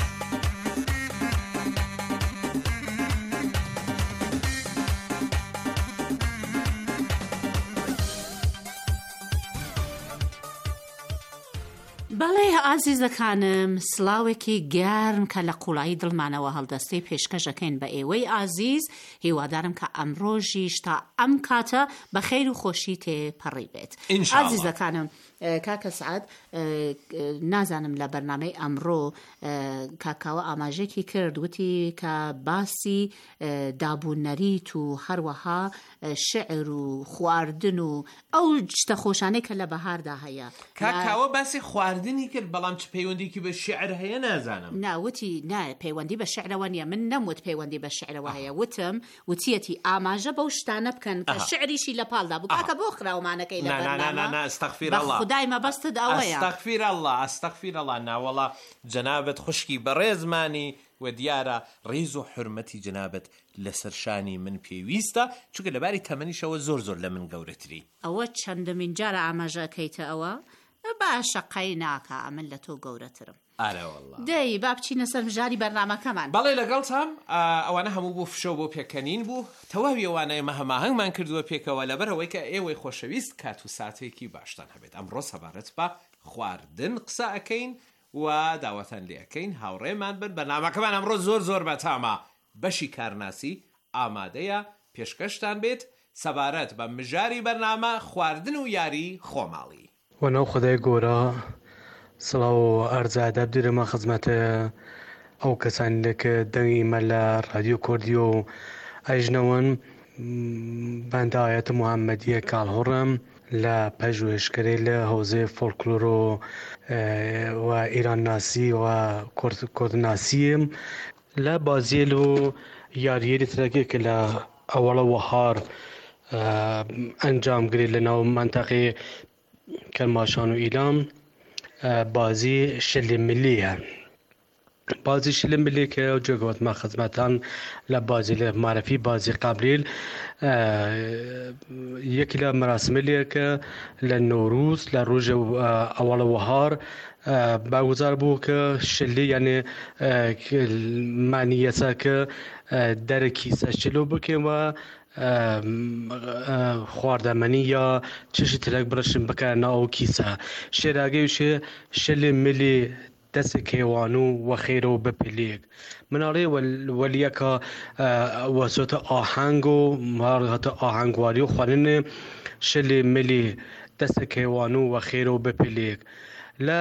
بەڵێ ئازیزەکانم سڵاوێکی گەرم کە لە قوڵایی دڵمانەوە هەڵدەستەی پێشکەشەکەین بە ئێوەی ئازیز هیوادارم کە ئەمڕۆژیش تا ئەم کاتە بە خەیر و خۆشی تێپەڕی بێت ئازیزەکانم کاکە سعاد نازانم لە بەرنامەی ئەمڕۆ کاکاوە ئاماژێکی کرد وتی کە باسی دابوونەریت و هەروەها شعر و خواردن و ئەو شتە خۆشانەی کە لە بەهاردا هەیە کاکاوە باسی خواردنی کرد بەڵام چ پەیوەندیکی بە شعر هەیە نازانم ناوتی پەیوەندی بە شعرەوە نییە من نەموت پەیوەندی بە شعرەوە هەیە وتیەتی ئاماژە بەو شتانە بکەن کە شعریشی لە پاڵدا بوو کاکە بۆ خراومانەکەی لە بەرنامە خودای مەبەستت ئەوەیە ئەستەغفیر الله ناوەڵا جەنابەت خوشکی بەڕێزمانی و دیارە ڕێز و حرمەتی جەنابەت لەسەر شانی من پێویستە چونکە لەباری تەمەنیشەوە زۆر لە من گەورەتری ئەوە چەندەمین جارە ئاماژەکەیتە ئەوە باشە قەی ناکە من لە تۆ گەورەترم دەی با بچینە سەر ژاری بەرنامەکەمان بەڵێ لەگەڵتام ئەوانە هەموو بۆ فشە بۆ پێکەنین بوو تەواوی ئەوانەیە مە هەماهەنگمان کردووە پێکەوە لەبەرەوەی کە ئێوەی خۆشەویست کات و ساتێکی باشتان هەبێت ئەمڕۆ سەبارەت بە خواردن قسە ئەەکەین و داوەتان لێ ئەەکەین هاوڕێمان بن بەرنامەکەمان ئەمڕۆ زۆر بەتامە بەشی کارناسی ئامادەیە پێشکەشتان بێت سەبارەت بە مژاری بەرنامە خواردن و یاری خۆماڵی وەنەو خدای گۆرە سڵاو ئەرزادە بدرێمە خزمەتە ئەو کەسانی لەکە دەنگیمە لە ڕادیۆ کوردی و ئەژنەوەن بەندایەتە محەممەدیە کاڵهۆڕم لە پژوهشکاری لە هەوزەی فۆلکلۆر و ئیرانناسی و کوردناسیم لە بازیل و یاریێری ترەکێ کە لە ئەوەڵە وەهار ئەنجامگری لە ناو منتەقەی کەرماشان و ئیلام بازی شلی ملیە. بازی شلی ملی کە جێگەوتمە خزمەتان لە بازی لە معرفی بازی قابلیل یەکی لە مەراسمێک کە لە نۆروز لە ڕۆژە ئەوەڵە وەهار باگوزار بوو کە شلی یعنی مانیەتە کە دەرەکی سەرچلۆ بکەوە خواردەمەنی یا چشی ترک برشن بکەنە ئەو کیسە شێراگەیشێ شلی ملی دەست کێوان و وەخێرە و بپلێک مناڵێ وەلیەکە وەسۆتە ئاهەنگ و هاتە ئاهەنگواری و خواننێ شلی ملی دەست کێوان و وەخێرە و بپلێک لە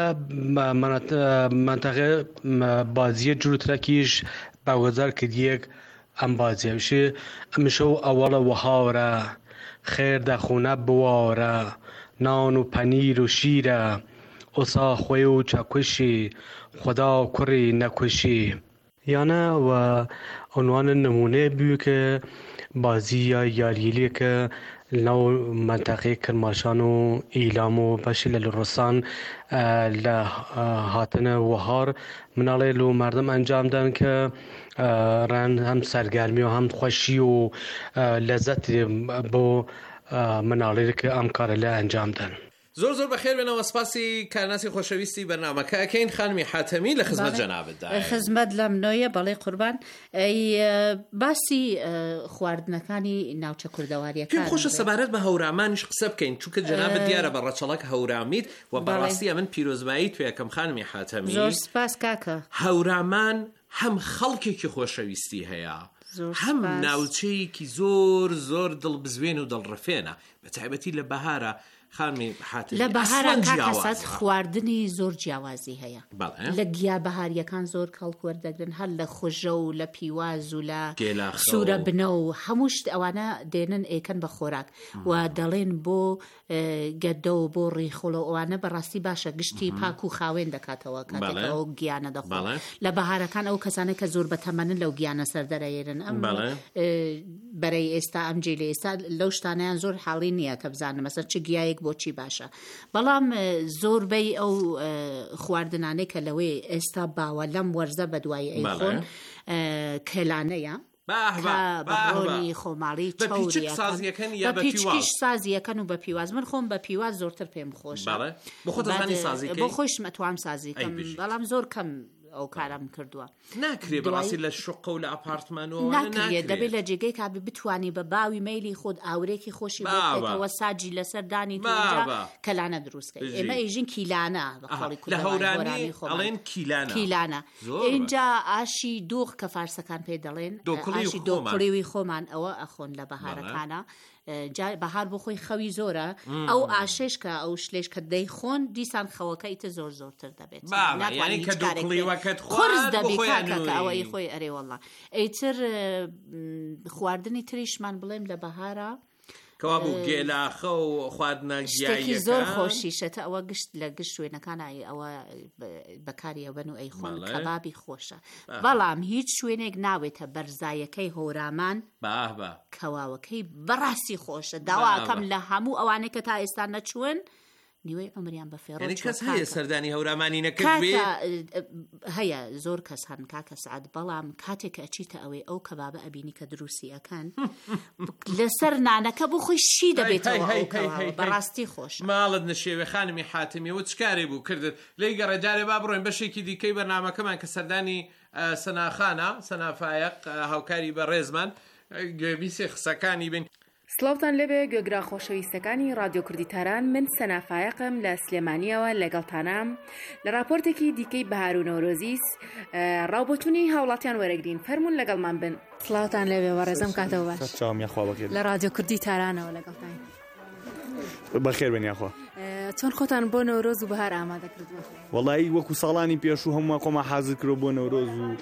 منتەقە بازیە جوروترەکیش باوەزار کردیەک ئەم بازیەوشێ ئەمیشە و ئەوەڵە وەهاورە خێر دەخونە بوارە نان و پەنیر و شیرە ئۆسا خۆی و چاکوشی خدا کوڕی نەکوشی یانە و عنوان نمونێ بوو کە بازی یا یاریلێکە لەو منتەقەی کرماشان و ئیلام و بەشی لە لوڕستان لە هاتنە وەهار مناڵێ و مردم ئەنجامدان کە ڕەن هەم سەرگەرمی و هەم خۆشی و لەزەت بۆ مناڵێک ئەم کارە لە ئەنجامدان. زۆر بەخێر بێنەوە سپاسی کارناسی خۆشەویستی بەرنامەکە ئەکەین خانمی حاتەمی لە خزمەت جەنابەتدا. خزمەت لەم نۆیە بەڵێ قوربان باسی خواردنەکانی ناوچە کوردەواریەکان پێم خۆشە سەبارەت بە هەورامانیش قسە بکەین چونکە جەنابەت دیارە بە ڕەچەڵەک هەورامیت و بەڕاستی من پیرۆزبایی توێکەم خانمی حاتەمی. زۆر سپاس کاکە. هەورامان هەم خەڵکێکی خۆشەویستی هەیە هەم ناوچەیەکی زۆر دڵبزوێن و دڵڕفێنە بەتایبەتی لە بەهارە خانمی حاتەمی. لە بەهارە کاکەسات خواردنی زۆر جیاوازی هەیە لە گیا بەهاریەکان زۆر کەڵک وەردەگرن هەر لە خۆژە و لە پیواز و لە سوورە بنە و هەمووشت ئەوانە دێنن ئێکەن بە خۆراک و دەڵێن بۆ گەدە و بۆ ڕیخۆڵە ئەوانە بەڕاستی باشە گشتی پاک و خاوێن دەکاتەوە کاتێک ئەو گیانە دەخۆن لە بەهارەکان ئەو کەسانە کە زۆر بەتەمەنن لەو گیانە سەردەرەێرن ئەم بەرەی ئێستا ئەم جێلێ ئێستا لەو شتانیان زۆر حاڵی نییە کە بزانن مەسەر چ گیایەک بۆچی باشە بەڵام زۆربەی ئەو خواردنانەی کە لەوێ ئێستا باوە لەم وەرزە بەدوای ئەیخۆن کەلانەیە بەڕۆنی خۆماڵی بە پیچکیش سازیەکەن و بە پیواز من خۆم بە پیواز زۆرتر پێم خۆشە بۆ خۆشم ئەتوام سازیکەم بەڵام زۆر کەم ئەو کارم کردووە ناکرێ بەڕاستی لە شوقە و لە ئەپارتمانەوە ناکرێت دەبێت لە جێگەی کابی بتوانی بە باوی مەیلی خۆت ئاورێکی خۆشی بۆکەوە ساجی لەسەر دانی کەلانە دروستکەی ئێمە ئیژین کیلانە لە هەورانی ئەڵێن کیلانە اینجا ئاشی دۆخ کە فارسەکان پێ دەڵێن ئاشی دۆقڵێوی خۆمان ئەوە ئەخۆن لە بەهارەکانە بەهار بۆ خۆی خەوی زۆرە ئەو ئاشێش کە ئەو شلێش کە دەیخۆن دیسان خەوەکەیتە زۆرتر دەبێت خۆرز دەبێت ئەوەی خۆی ئەرێوەڵا ئەیتر خواردنی تریشمان بڵێم لە بەهارە کەوا بوو گێلاخە و خواردنە گیاییەکە زۆر خۆشیشەتە ئەوە گشت لە گشت شوێنەکانایی ئەوە بەکاریە بن و ئەیخۆن کەبابی خۆشە بەڵام هیچ شوێنێک ناوێتە بەرزایەکەی هەورامان کەواوەکەی بەڕاستی خۆشە داواکەم لە هەموو ئەوانەی کە تا ئێستا نەچوون نیوەی ئەمریان بە فێڕۆ کەس هەیە سەردانی هەورامانی نەکردوێ هەیە زۆر کەس هەن کاکە سعد بەڵام کاتێک ئەچیتە ئەوەی ئەو کەبابە ئەبینی کە دروستیەکان لەسەر نانەکە بۆ خۆی شی دەبێتەوە بەڕاستی خۆش ماڵت نەشێوێ خانمی حاتەمیەوە چکارێ بوو کردت لی گەڕێجارێ با بڕۆین بەشێکی دیکەی بەرنامەکەمان کە سەردانی سەناخانە سەنافایەق هاوکاری بە ڕێزمان گوێبیسێ قسەکانی بین سڵاوتان لەبێ گوێگرا خۆشەویستەکانی رادیۆ کوردیتاران من سەنافایەقم لە سلێمانیەوە لەگەڵتانام لە راپۆرتێکی دیکەی بەهار و نەورۆزیس ڕاوبەتونی هاوڵاتیان وەرەگرین فەرمونون لەگەڵمان بن. سڵاوتان لەبێ وەڕێزەم کاتەوە باش لە رادیۆ کوردیتارانەوە لەگەڵتان بەخێر بێنیاخوا چۆن خۆتان بۆ نەورۆز و بەهار ئامادە کردووە؟ وەڵایی وەکو ساڵانی پێش و هەموو قۆمە حازر کرۆ بۆ نەورۆز و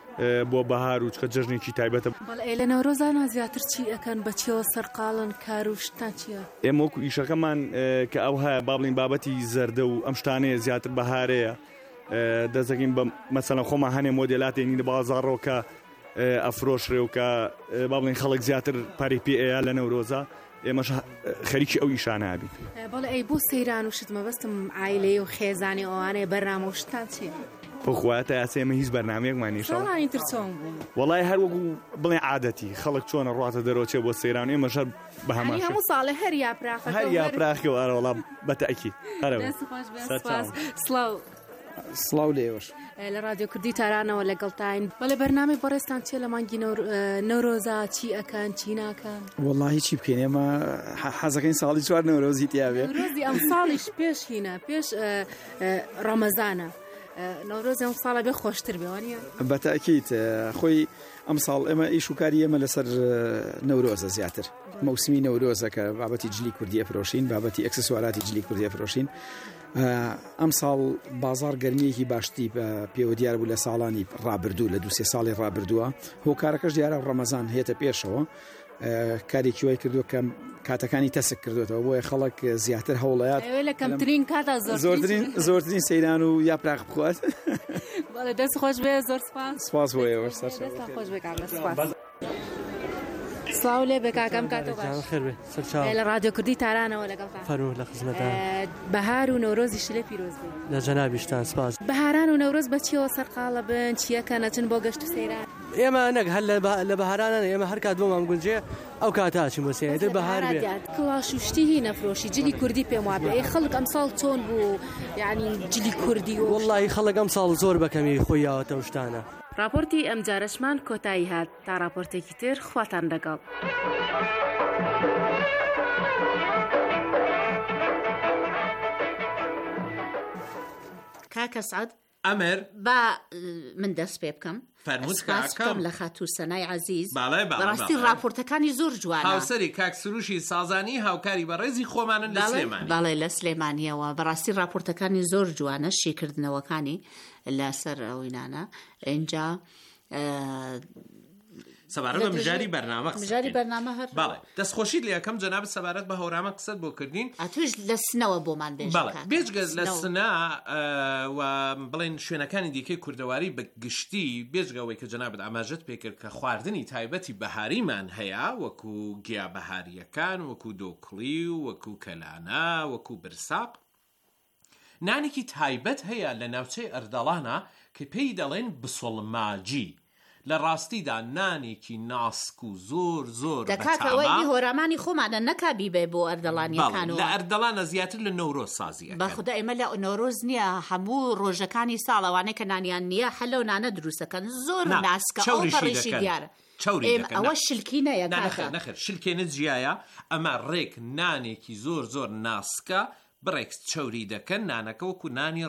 بۆ بەهار و چکە جژنێکی تایبەتە. بەڵێ لە نەورۆزانە زیاتر چی ئەەکەن بەچێوە سەرقاڵن کار و شتان چییە؟ ئێمە وەکو ئیشەکەمان کە ئەو هەیە با بڵین بابەتی زەردە و ئەم شتانەیە زیاتر بەهارەیە دەزەکەین بە مەسەڵەن خۆمان هەنێ مۆدێلاتێنی لە بازاڕۆ کە ئەفرۆشرێ و کە با بڵین خەڵک زیاتر پارەی پێ ئەیە لە نەورۆزە ئێمەش خەریکی ئەو ئیشانە هابین. بەڵێ ئەی بۆ سەیران و شت مەبەستم عایلەیە و خێزانی ئەوانەیە بەرنامە و شتان چییە؟ بخواتە یاسێمە هیچ بەرنامەیەکمانی شڵانی تر چۆن بوو؟ وەڵای هەر وەکو بڵێ عادەتی خەڵک چۆنە ڕاتە دەرۆچێ بۆ سەیران ئێمە شەر بە هەمان هەموو ساڵێ هەر یاپراخەکە هەر یاپراخەوە ئەرە وەڵام بەتەکی هەرەوە سڵاو سڵاو لێوەش لە رادیۆ کوردی تارانەوە لەگەڵتاین بەڵێ بەرنامەی بەڕێستان چێ لە مانگی نەورۆزە چی ئەکەن چی ناکەن؟ وەڵاهی چی بکەین ئێمە حەزەکەین ساڵی 4 نەورۆزی تیاوێ نەورۆزی ئەم ساڵیش پێش هینە پێش ڕەمەزانە نەورۆز ئەم ساڵە بێ خۆشتر بێوانە بەتاکیت خۆی ئەم ساڵ ئێمە ئیش و کاری ئێمە لەسەر نەورۆزە زیاتر مەوسمی نەورۆزە کە بابەتی جلی کوردی ئەفرۆشین بابەتی ئەکسسواراتی جلی کوردی ئەفرۆشین ئەم ساڵ بازار گەرمیەکی باشتی پێوە دیار بوو لە ساڵانی ڕابردوو لە 2-3 ساڵی ڕابردووە هۆکارەکەش دیارە ڕەمەزان هێتە پێشەوە کارێکی وای کردو کە کاتەکانی تەسک کردوێتەوە بۆیە خەڵک زیاتر هەوڵەیات لە کەمترین کاتە زۆرترین سەیران و یاپراق بخوات دەست خۆش بێ زۆر سپاس بۆ ئێوە سڵاو لێ بێ کاکەم کاتەوە لە رادیۆ کوردی تارانەوە لەگەڵ فەرموو لە خزمەتان بەهار و نەورۆزیش لێ پیرۆز بێ لە جەنابیشتان سپاس. بەهاران و نەورۆز بەچیەوە سەرقاڵە بن چیەکە نەچن بۆ گەشت و سەیران؟ ئێمە نەک هەر لە بەهارانە ئێمە هەر کات بۆمان گونجێ ئەو کاتاچین بۆ سێنێتر بەهار بێ کڵاش و شتی هی نەفرۆشی جلی کوردی پێم وا بێ خەڵک ئەم ساڵ چۆن بوو یعنی جلی کوردی و وەڵڵی خەڵک ئەم ساڵ زۆر بەکەمی خۆیاوەتە شتانە. راپۆرتی ئەم جارەشمان کۆتایی هات تا راپۆرتێکی تر خواتان لەگەڵ. کاکە سعد ئەمر با من دەست پێ بکەم فەرمووت لە خاتوو سەنای عەزیز بەڕاستی راپۆرتەکانی زۆر جوانە هاوسەری کاک سروشی سازانی هاوکاری بەڕێزی خۆمانن لە سلێمانی باڵێ لە سلێمانیەوە بەڕاستی راپۆرتەکانی زۆر جوانە شیکردنەوەکانی لەسەر ئەوینانە اینجا سەبارەت بە مژاری بەرنامە هەر باڵێ دەستخۆشیت لە یەکەم جەناب سەبارەت بە هەورامان قسەت بۆ کردین ئەتوش لە سنەوە بۆمان بێژگە لە سنا و بڵێن شوێنەکانی دیکەی کوردەواری بە گشتی بێژگەوەی کە جەنابەت ئاماژەت پێکرد کە خواردنی تایبەتی بەهاریمان هەیە وەکو گیا بەهاریەکان وەکو دۆکڵی و وەکو کەلانە وەکو برساق نانێکی تایبەت هەیە لە ناوچەی ئەردەڵانە کە پێی دەڵێن بسڵماجی لە ڕاستیدا نانێکی ناسک و زۆر دەکاتەوەی هۆرامانی خۆمانە نەکابی بێ بۆ ئەردەڵانیەکان و لە ئەردەڵانە زیاتر لە نەورۆز سازیە بەخدا ئێمە لە نەورۆز نییە هەموو ڕۆژەکانی ساڵەوانەیە کە نانیان نییە هەلە و نانە دروستەکەن زۆر ناسکە ئەوڕیشی دیارە ئەوە شلکی نەیە نەخێر شلکێنە جیایە ئەمە ڕێک نانێکی زۆر ناسکە بڕێک چوری دەکەن نانەکە وەکو نانی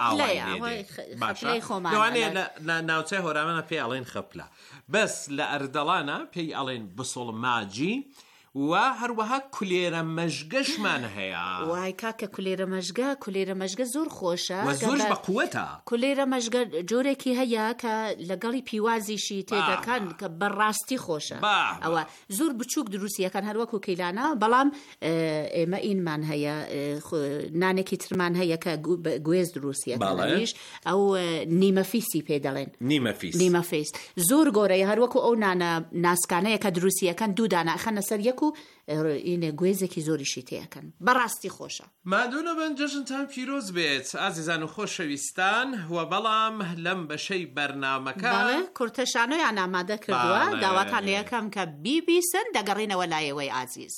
ڕەوانەیە ناوچەی هۆرامانە پێی ئەڵێن خەپلە بەس لە ئەردەڵانە پێی ئەڵێن بسڵماجی و هەروەها کولێرە مەژگەشمان هەیە وای کاکە کولێرە مەژگە زۆر خۆشە زۆر بەقووەتە کولێرە مەژگە جۆرێکی هەیە کە لەگەڵی پیوازیشی تێدەکەن کە بەڕاستی خۆشە ئەوە زۆر بچووک دروستیەکان هەروەکو کەیلانە بەڵام ئێمە ئینمان هەیە نانێکی ترمان هەیە کە گوێز دروستیەکانیش ئەو نیمەفیسی پێ دەڵێن نیمەفیس زۆر گۆرەیە هەروەکو ئەو نانە ناسکانەیە کە دروستیەکان دوو دانە ئەخەنە سەر یەک و ئینە گوێزێکی زۆریشی تێەکەن بەڕاستی خۆشە مادوونە بن جەژنتان پیرۆز بێت ئازیزان و خۆشەویستان و بەڵام لەم بەشەی بەرنامەکە کورتەشانۆیان ئامادە کردووە داواتان یەکەم کە بیبیسن دەگەڕینەوە لایەوەی ئازیز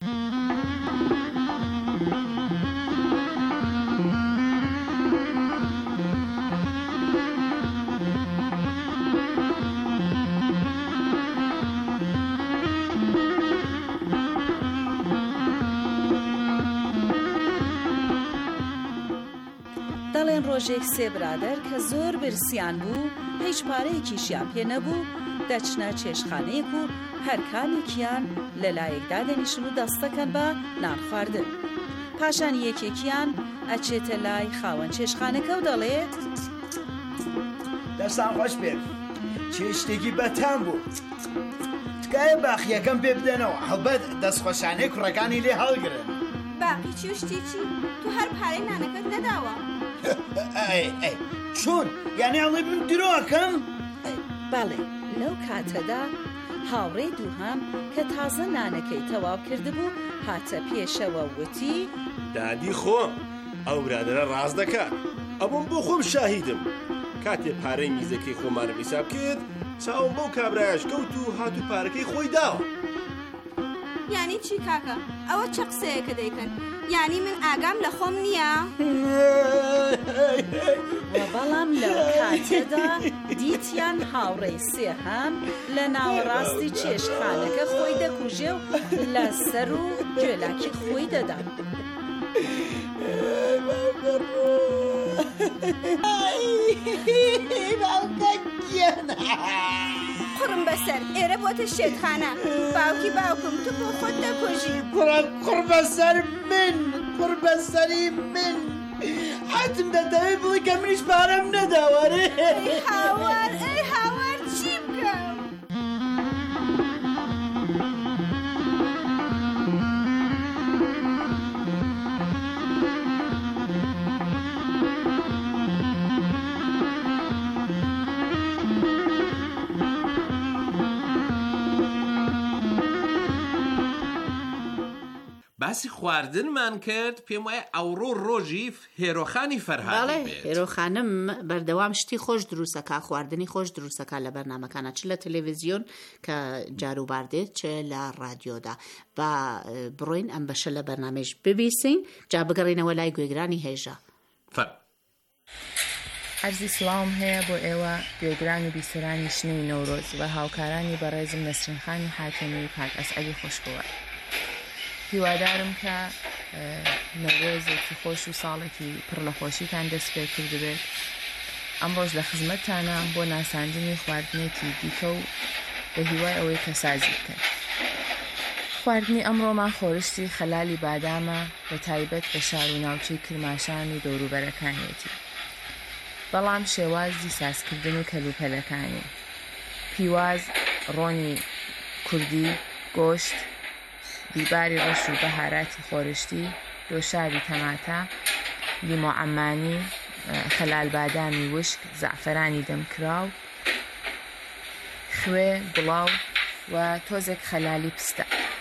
دەڵێن ڕۆژێک سێ برادەر کە زۆر برسیان بوو هیچ پارەیەکیشیان پێ نەبوو دەچنە چێشخانەیەک و هەر کامێکیان لەلایەکدا دەنیشن و دەستەکەن بە نان خواردن پاشان یەکێکیان ئەچێتە لای خاوەن چێشخانەکە و دەڵێت دەستان خۆش بێت چێ شتێکی بەتان بوو تکایە باخیەکەم پێ بدەنەوە هەڵبەت دەستخۆشانەی کوڕەکانی لێ هەڵگرن باقی چی و شتێکی تو هەر پارەی نانەکەت نەداوە چۆن یعنی هەڵی بن درۆکەم بەڵێ لەو کاتەدا هاوڕێی دووهام کە تازە نانەکەی تەواو کردبوو هاتە پێشەوە وتی دادی خۆم ئەو برادرە ڕاز دەکات ئەوم بۆ خۆم شاهیدم کاتێ پارەی میزەکەی خۆمانم حیساب کرد چاوم بەو کابرایش کەوت و هاتو پارەکەی خۆی داوە یعنی چی کاکە ئەوە چه قسەیەکە دەیکەن یعنی من ئاگام لە خۆم نییە بەڵام لەو کاتەدا دیتیان هاوڕێی سێهام لە ناوەڕاستی چێشتخانەکە خۆی دەکوژێ و لەسەر و گوێلاکی خۆی دەدا قڕم بەسەر ئێرە بۆتە شێتخانە باوکی باوکم تو بۆ خۆت دەکۆژی قڕ بەسەر من قڕ بەسەری من حتم دەتەوێت بڵی کە منیش پارەم نەداوەرێ ئەی هاوار چی بکەم باسی خواردنمان کرد پێم وایە ئەوڕۆ ڕۆژی هێرۆخانی فەرهادی بێت هێرۆخانم بەردەوام شتی خۆش دروستەکە خواردنی خۆش دروستەکە لە بەرنامەکانە چ لە تەلەڤیزیۆن کە جاروباردێت چ لە رادیۆدا با بڕۆین ئەم بەشە لە بەرنامەش ببیسین جا بگەڕینەوە لای گوێگرانی هێژە عەرزی سڵاوم هەیە بۆ ئێوە گوێگران و بیسەرانی شنەی نەورۆز و هاوکارانی بەڕێزم نەسرینخانی حاتەمی و کاک ئەسعەدی خۆشبەوە هیوادارم کە نەورۆزێکی خۆش و ساڵێکی پڕ لە خۆشیتان دەست پێ کردبێت ئەم ڕۆژ لە خزمەتتانە بۆ ناساندنی خواردنێکی دیکە و بە هیوای ئەوەی کە سازی بکەن خواردنی ئەمڕۆمان خۆرشتی خەلالی بادامە بە تایبەت بە شار و ناوچەی کرماشان و دەوروبەرەکانیەتی بەڵام شێوازی سازکردن و کەلوپەلەکانی پیواز ڕۆنی کوردی گۆشت بیباری ڕەش و بەهاراتی خۆرشتی دۆشاوی تەماتە لیمۆ عەمانی خەلال بادامی وشک زعفەرانی دەمکراو خوێ گوڵاو و تۆزێک خەلالی پستە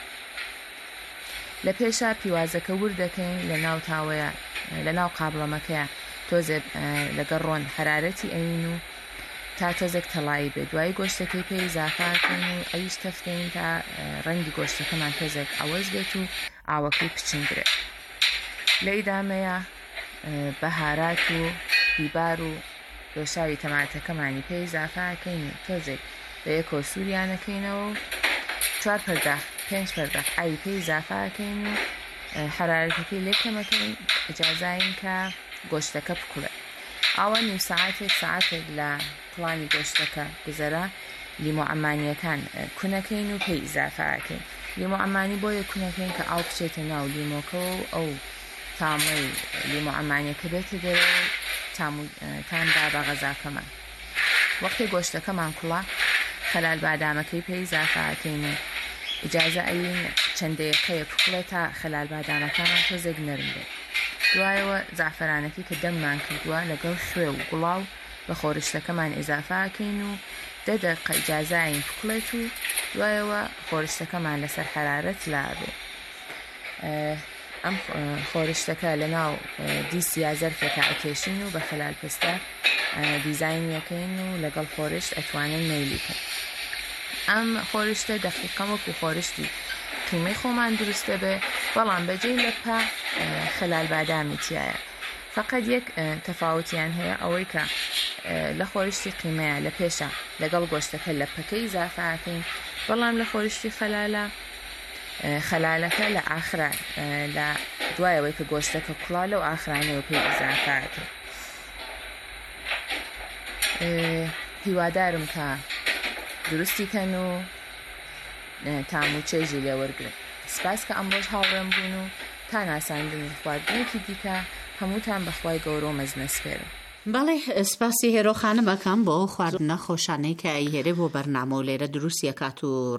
لە پێشا پیوازەکە ور دەکەین لە ناو تاوەیە لە ناو قابڵەمەکەیە تۆزێک لەگەڕ ڕۆن حرارەتی ئەین و تا تۆزێک تەڵایی بێت دوای گۆشتەکەی پێی زافاکەن و ئەویش تەفتەین تا ڕەنگی گۆشتەکەمان تۆزێک ئەوەش بێت و ئاوەکەی پچنگرێت لە ئیدامەیە بەهارات و بیبار و دۆشاوی تەماتەکەمانی پێی زافاکەین و تۆزێک بە یەکۆ سووریانەکەینەوە و 4 پەرداخ 5 پەرداخ ئاوی پێی زافاکەین و حرارەتەکەی لێکەمەکەین ئیجازاین کە گۆشتەکە بکوڵێت ئاوە نیم ساعتێک لە پڵانی گۆشتەکە گوزەرە لیمۆ عەمانیەکان کونەکەین و پێی ئیزافاکەین لیمۆ عەمانی بۆیە کونەکەین کە ئاو بچێتە ناو لیمۆکە و ئەو تامەی لیمۆ عەمانیەکە بێتە دەرەوە تامدا بە غەزاکەمان وەختی گۆشتەکەمان کوڵا خەلال بادامەکەی پێی ئیزافاکەین و ئیجازە ئەوین چەندەیەکەیە بکوڵێت تا خەلال بادامەکانمان تۆزێک نەرم بێت دوایەوە زعفەرانەکەی کە دەممان کردووە لەگەڵ خوێ و گوڵاو بە خۆرشتەکەمان ئیزافاکەین و 10 دقیقە ئیجازاین بکوڵێت و دوایەوە خۆرشتەکەمان لەسەر حرارەت لابێ ئەم خۆرشتەکە لە ناو دیسی یا زەرفێکە ئەکێشین و بە خەلال پستە دیزاینەکەین و لەگەڵ خۆرشت ئەتوانن مەیلیکەن ئەم خۆرشتە دەقیقە وەکو خۆرشتی قیمەی خۆمان دروستە بێ بەڵام بەجێی لە پا خەلال بادامی تایە فقط یەک تەفاوتیان هەیە ئەوەی کە لە خۆرشتی قیمەیە لە پێشە لەگەڵ گۆشتەکە لە پەکەی زافاکەین بەڵام لە خۆرشتی خەلالەکە لە ئاخرا لە دوایەوەی کە گۆشتەکە کوڵا لەو ئاخرانەوە پێی ئیزافاکەین هیوادارم کە دروستی کەن و تام و چێژی لێوەرگرن سپاس کە ئەمڕۆژ هاوڕێم بوون و تا ناساندنی خواردنێکی دیکە هەمووتان بەخوای گەورە و مەزنە سپێرم بەڵێ سپاسی هێرۆ خانمەکەم بۆ خواردنە خۆشانەی کە ئەیهێرێ بۆ بەرنامە و لێرە دروستیەکات و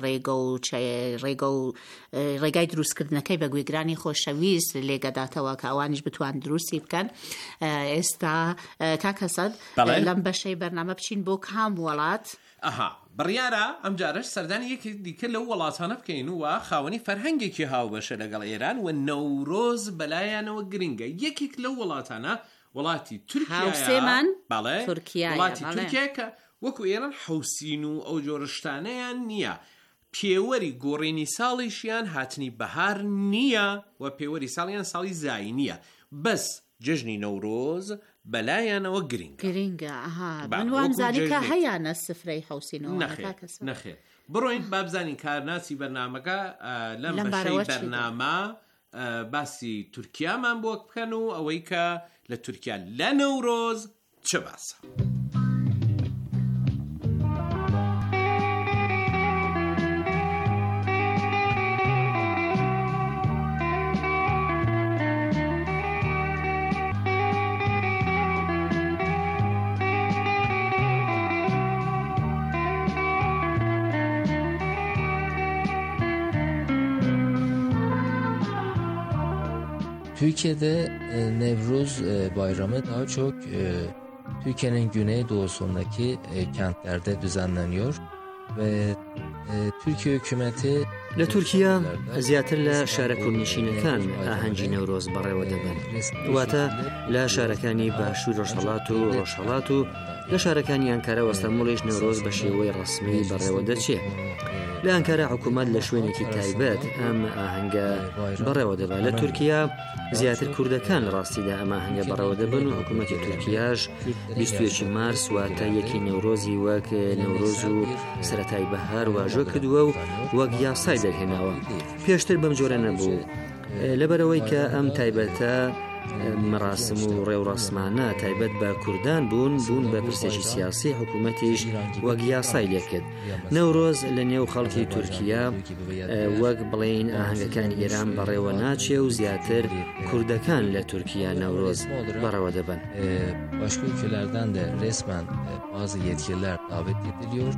ڕێگای دروستکردنەکەی بە گوێگرانی خۆشەویست لێگەداتەوە کە ئەوانیش بتوان دروستی بکەن. ئێستا کاکەسەد لەم بەشەی بەرنامە بچین بۆ کام وڵات؟ بڕیارە ئەم جارش سەردانی یەکی دیکە لەو وڵاتانە بکەین و خاوەنی فەرهەنگێکی هاوبەشە لەگەڵ ئێران و نەورۆز بەلایەنەوە گرنگە. یەکێک لەو وڵاتانە وڵاتی تورکیایە، وڵاتی تورکیا کە وەکو ئێران حوسین و ئەو جۆرشتانەیان نییە. پێوەری گۆڕینی ساڵیشیان هاتنی بەهار نییە و پێوەری ساڵیان ساڵی زای نییە، بەس جژنی نەورۆز بەلایەنەوە گرنگە. منوانزانی کە هەیەە سفرەی حوسینەوە. نەخێر بڕۆین بابزانین کارناسی بەرنامەکە لەم بەشەی بەرنامە باسی تورکیامان بۆ بکەن و ئەوەی کە لە تورکیا لە نەورۆز چه باسە. Türkiye'de Nevruz bayramı daha çok Türkiye'nin güneydoğusundaki kentlerde düzenleniyor ve Türkiye hükümeti لە تورکیا زیاتر لە شارە کوردنشینەکان ئاهەنگی نەورۆز بەڕێوە دەبن، واتە لە شارەکانی باشوور ڕۆژهەڵات و ڕۆژهەڵات و لە شارەکانی ئەنکارە و ئەستەمبوڵیش نەورۆز بە شێوەی ڕەسمی بەڕێوە دەچێت. لە ئەنکارە حکوومەت لە شوێنێکی تایبەت ئەم ئاهەنگە بەڕێوە دەبات. لە تورکیا زیاتر کوردەکان لە ڕاستیدا ئەم ئاهەنگە بەڕێوە دەبن و حکوومەتی تورکیاش 21 مارس واتە یەکی نەورۆزی وەک نەورۆز و سەرەتای بەهار واژۆ کردووە و وەک یاسای دەرهێناوە. پێشتر بەم جۆرە نەبوو، لەبەرەوەی کە ئەم تایبەتە مراسم و ڕێوڕەسمانە تایبەت بە کوردان بوون بە پرسێکی سیاسی، حکوومەتیش وەک یاسای لێکرد. نەورۆز لە نێو خەڵکی تورکیا وەک بڵێن ئاهەنگەکانی ئێران بەڕێوە ناچێ و زیاتر کوردەکان لە تورکیا نەورۆز بەڕێوە دەبن. Başka ülkelerden de resmen bazı yetkililer davet ediliyor.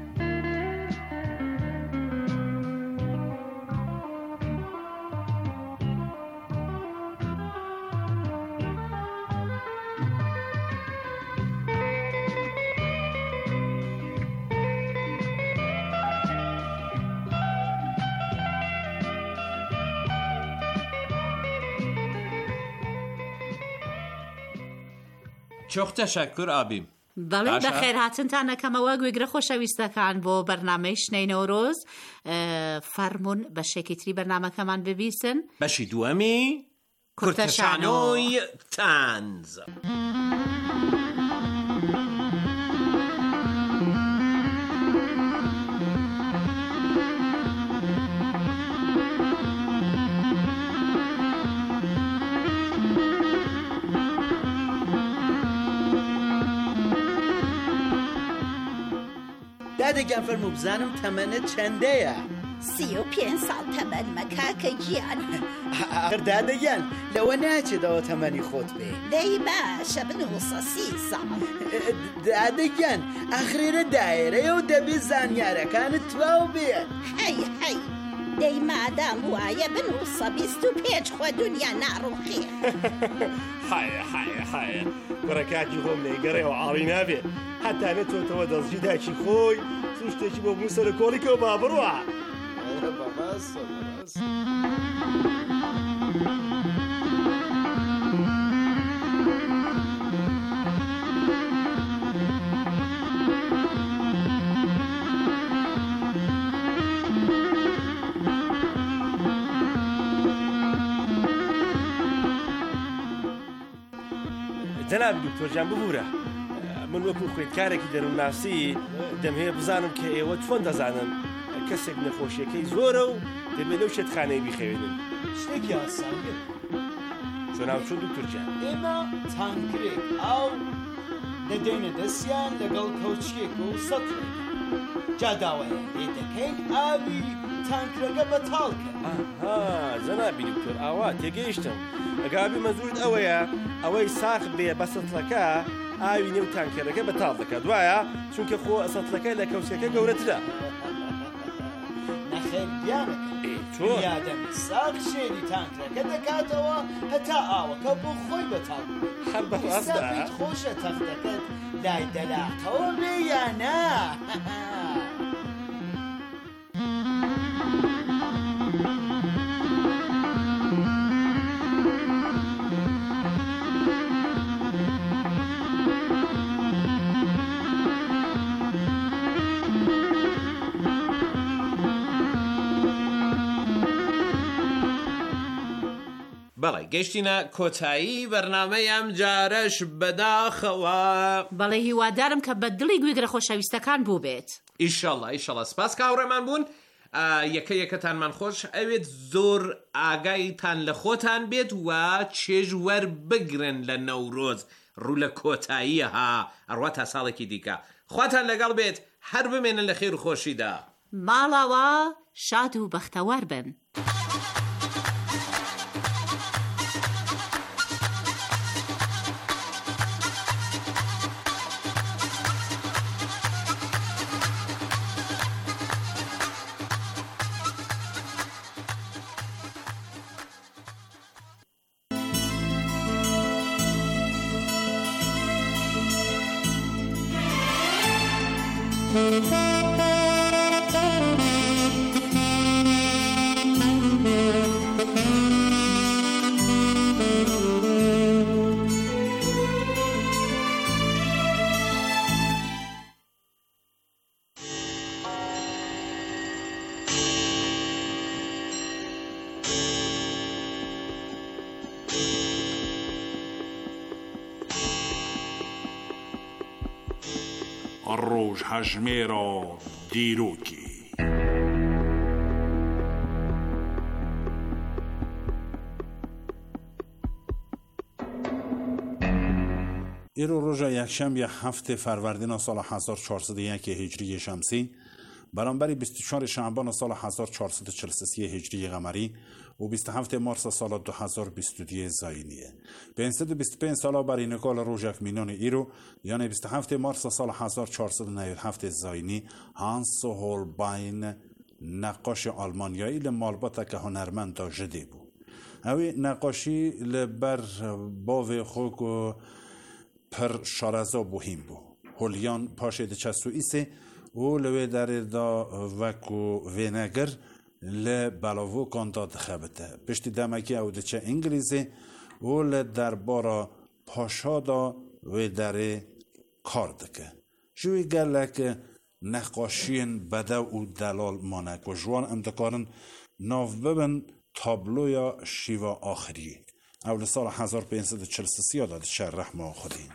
چۆخ تەشەکر ئابیم. بەڵێ بەخێر هاتنتانەکەمەوە گوێگرە خۆشەویستەکان بۆ بەرنامەی شنەی نەورۆز. فەرمونون بەشێکی تری بەرنامەکەمان ببیسن. بەشی دووەمی کورتەشانۆی تانز. دادەگیان فەرموو بزانم تەمەنت چەندەیە؟ 35 ساڵ تەمەن مەکاکە گیان. دادەگیان لەوە ناچێتەوە تەمەنی خۆت بێ. دەی باشە بنووسە 30 ساڵ. دادەگیان ئاخرێرە دایرەیە و دەبێت زانیارەکانت تواو بێت. هەی دەی مادام وایە بنووسە 25 خۆ دنیا ناڕوخێ. حایە کوڕەکاتی خۆم لێگەڕێەوە ئاڵی نابێت، حتا نەتۆتەوە دەستگی داکی خۆی سوشتێکی بۆ بوو سەر کۆڵیکەوە با بڕوە. جەنابی دکتۆرجان ببوورە، من وەکو خوێندکارێکی دەرووناسی دەمهەیە بزانم کە ئێوە چۆن دەزانن کەسێک نەخۆشیەکەی زۆرە و دەبێت لەو شێتخانەی بیخەوێنن. شتێکی ئاسانگە. چۆناوچۆن دکتۆرجان؟ ئێمە تانکرێک ئاو دەدەینە دەستیان لەگەڵ کەوچیەک و سەترێک، جا داوایە لێ دەکەین ئاوی تانکرەکە بەتاڵکە. جەنابی دکتۆر ئاوا تێگەیشتم. ئەگابی مەزورت ئەوەیە ئەوەی ساخت بێ بە سەتڵەکە ئاوی نێو تانکەرەکە بەتاڵ دەکات وایە چونکە خۆ ئەسەتلەکە لە کەوسەکە گەورەترە نەخێریانەکە یادەمی ساق شێری تانکەکە دەکاتەوە هەتا ئاوەکە بۆ خۆی بەتاڵ هەر بەڕاستە خۆشە تەختەکەت لای دەلاقەوە بێ یانە بەڵێ گەشتینە کۆتایی بەرنامەی ئەم جارەش بەداخەوە بەڵێ هیوادارم کە بە دڵی گوێگرە خۆشەویستەکان بوو بێت ئیشەڵڵا سپاس کاوڕێمان بوون یەکەتانمان خۆش ئەوێت زۆر ئاگایتان لە خۆتان بێت و چێژ وەربگرن لە نەورۆز ڕوو لە کۆتاییە ها ئەڕوا تا ساڵێکی دیکە خواتان لەگەڵ بێت هەر بمێنن لە خێر و خۆشیدا ماڵاوە شاد و بەختەوار بن ڕۆژ هەژمێرە دیرۆکی ئێرە ڕۆژە یەکشەمبێ هەفتێ فەروەردینە ساڵە 1401 هیجری شەمسی بەرامبەری 24 شەعبانە ساڵە 1443 هیجری قەمەری و 27 مارس ساڵە 2022 زاینیە 525 ساڵە بەرینەکە لە ڕۆژێک مینۆنی ئیرۆ یانێ 27 مارس ساڵە 1497 زاینی هانس هۆڵباین نەقاشی ئالمانیایی لە ماڵباتێکە هونەرمەندە ژدێ بوو ئەوێ نەقاشی لەبەر باوێ خۆک و پر شارەزا بوهیم بوو هۆلیان پاشێ دەچە سوئیسێ و لەوێ دەرێدا وەکو وێنەگەر لە بەڵاوۆکاندا دەخەبتە پشتی دەمەکی ئەو دەچە ئینگلیزی و لە دەربارە پاشادا وێ دەرێ کار دەکە ژووی گەلێک نەقاشیên بەدە و دەلال مانەک و ژوان ئەم دەکارن ناو ببن تابلۆیا شیوا ئاخری ئەو لە ساڵە 1543 دا دەچە ڕەحما خودی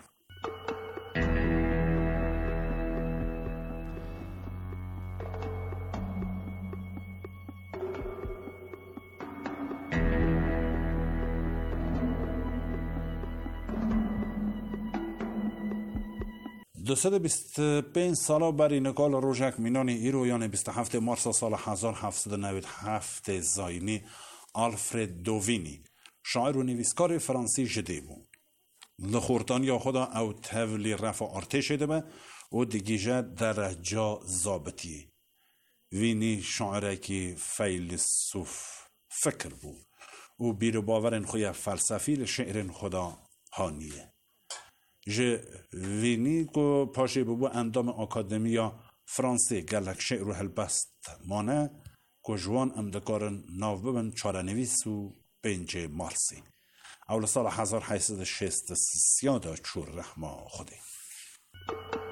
دوسد 25 سالا بەرینەکە لە ڕۆژێک مینۆنی ئیرۆ یانێ 27 مارس ساڵە 1797 زاینی ئالفرێد دۆڤینی شاعر و نویسکاری فەڕەنسی ژدێ بوو لە خۆرتانیا خۆدا ئەو تەڤلی ڕەفە ئارتێشێ دەبە و دیگیژە دەرەجا زابەتیە وینی شاعرێکی فەیلسوف فکر بوو و بیر و باوەرên خۆیە فەلسەفی لە شعرên خۆدا هانیە ji vînî ku paşê bûbû endama akademiya Fransê gelek şe'r û helbest mane ku ji wan em dikarin nav bibin çarenivîs û 5 Marsê ew li sala 1863 da çû rehma Xwedê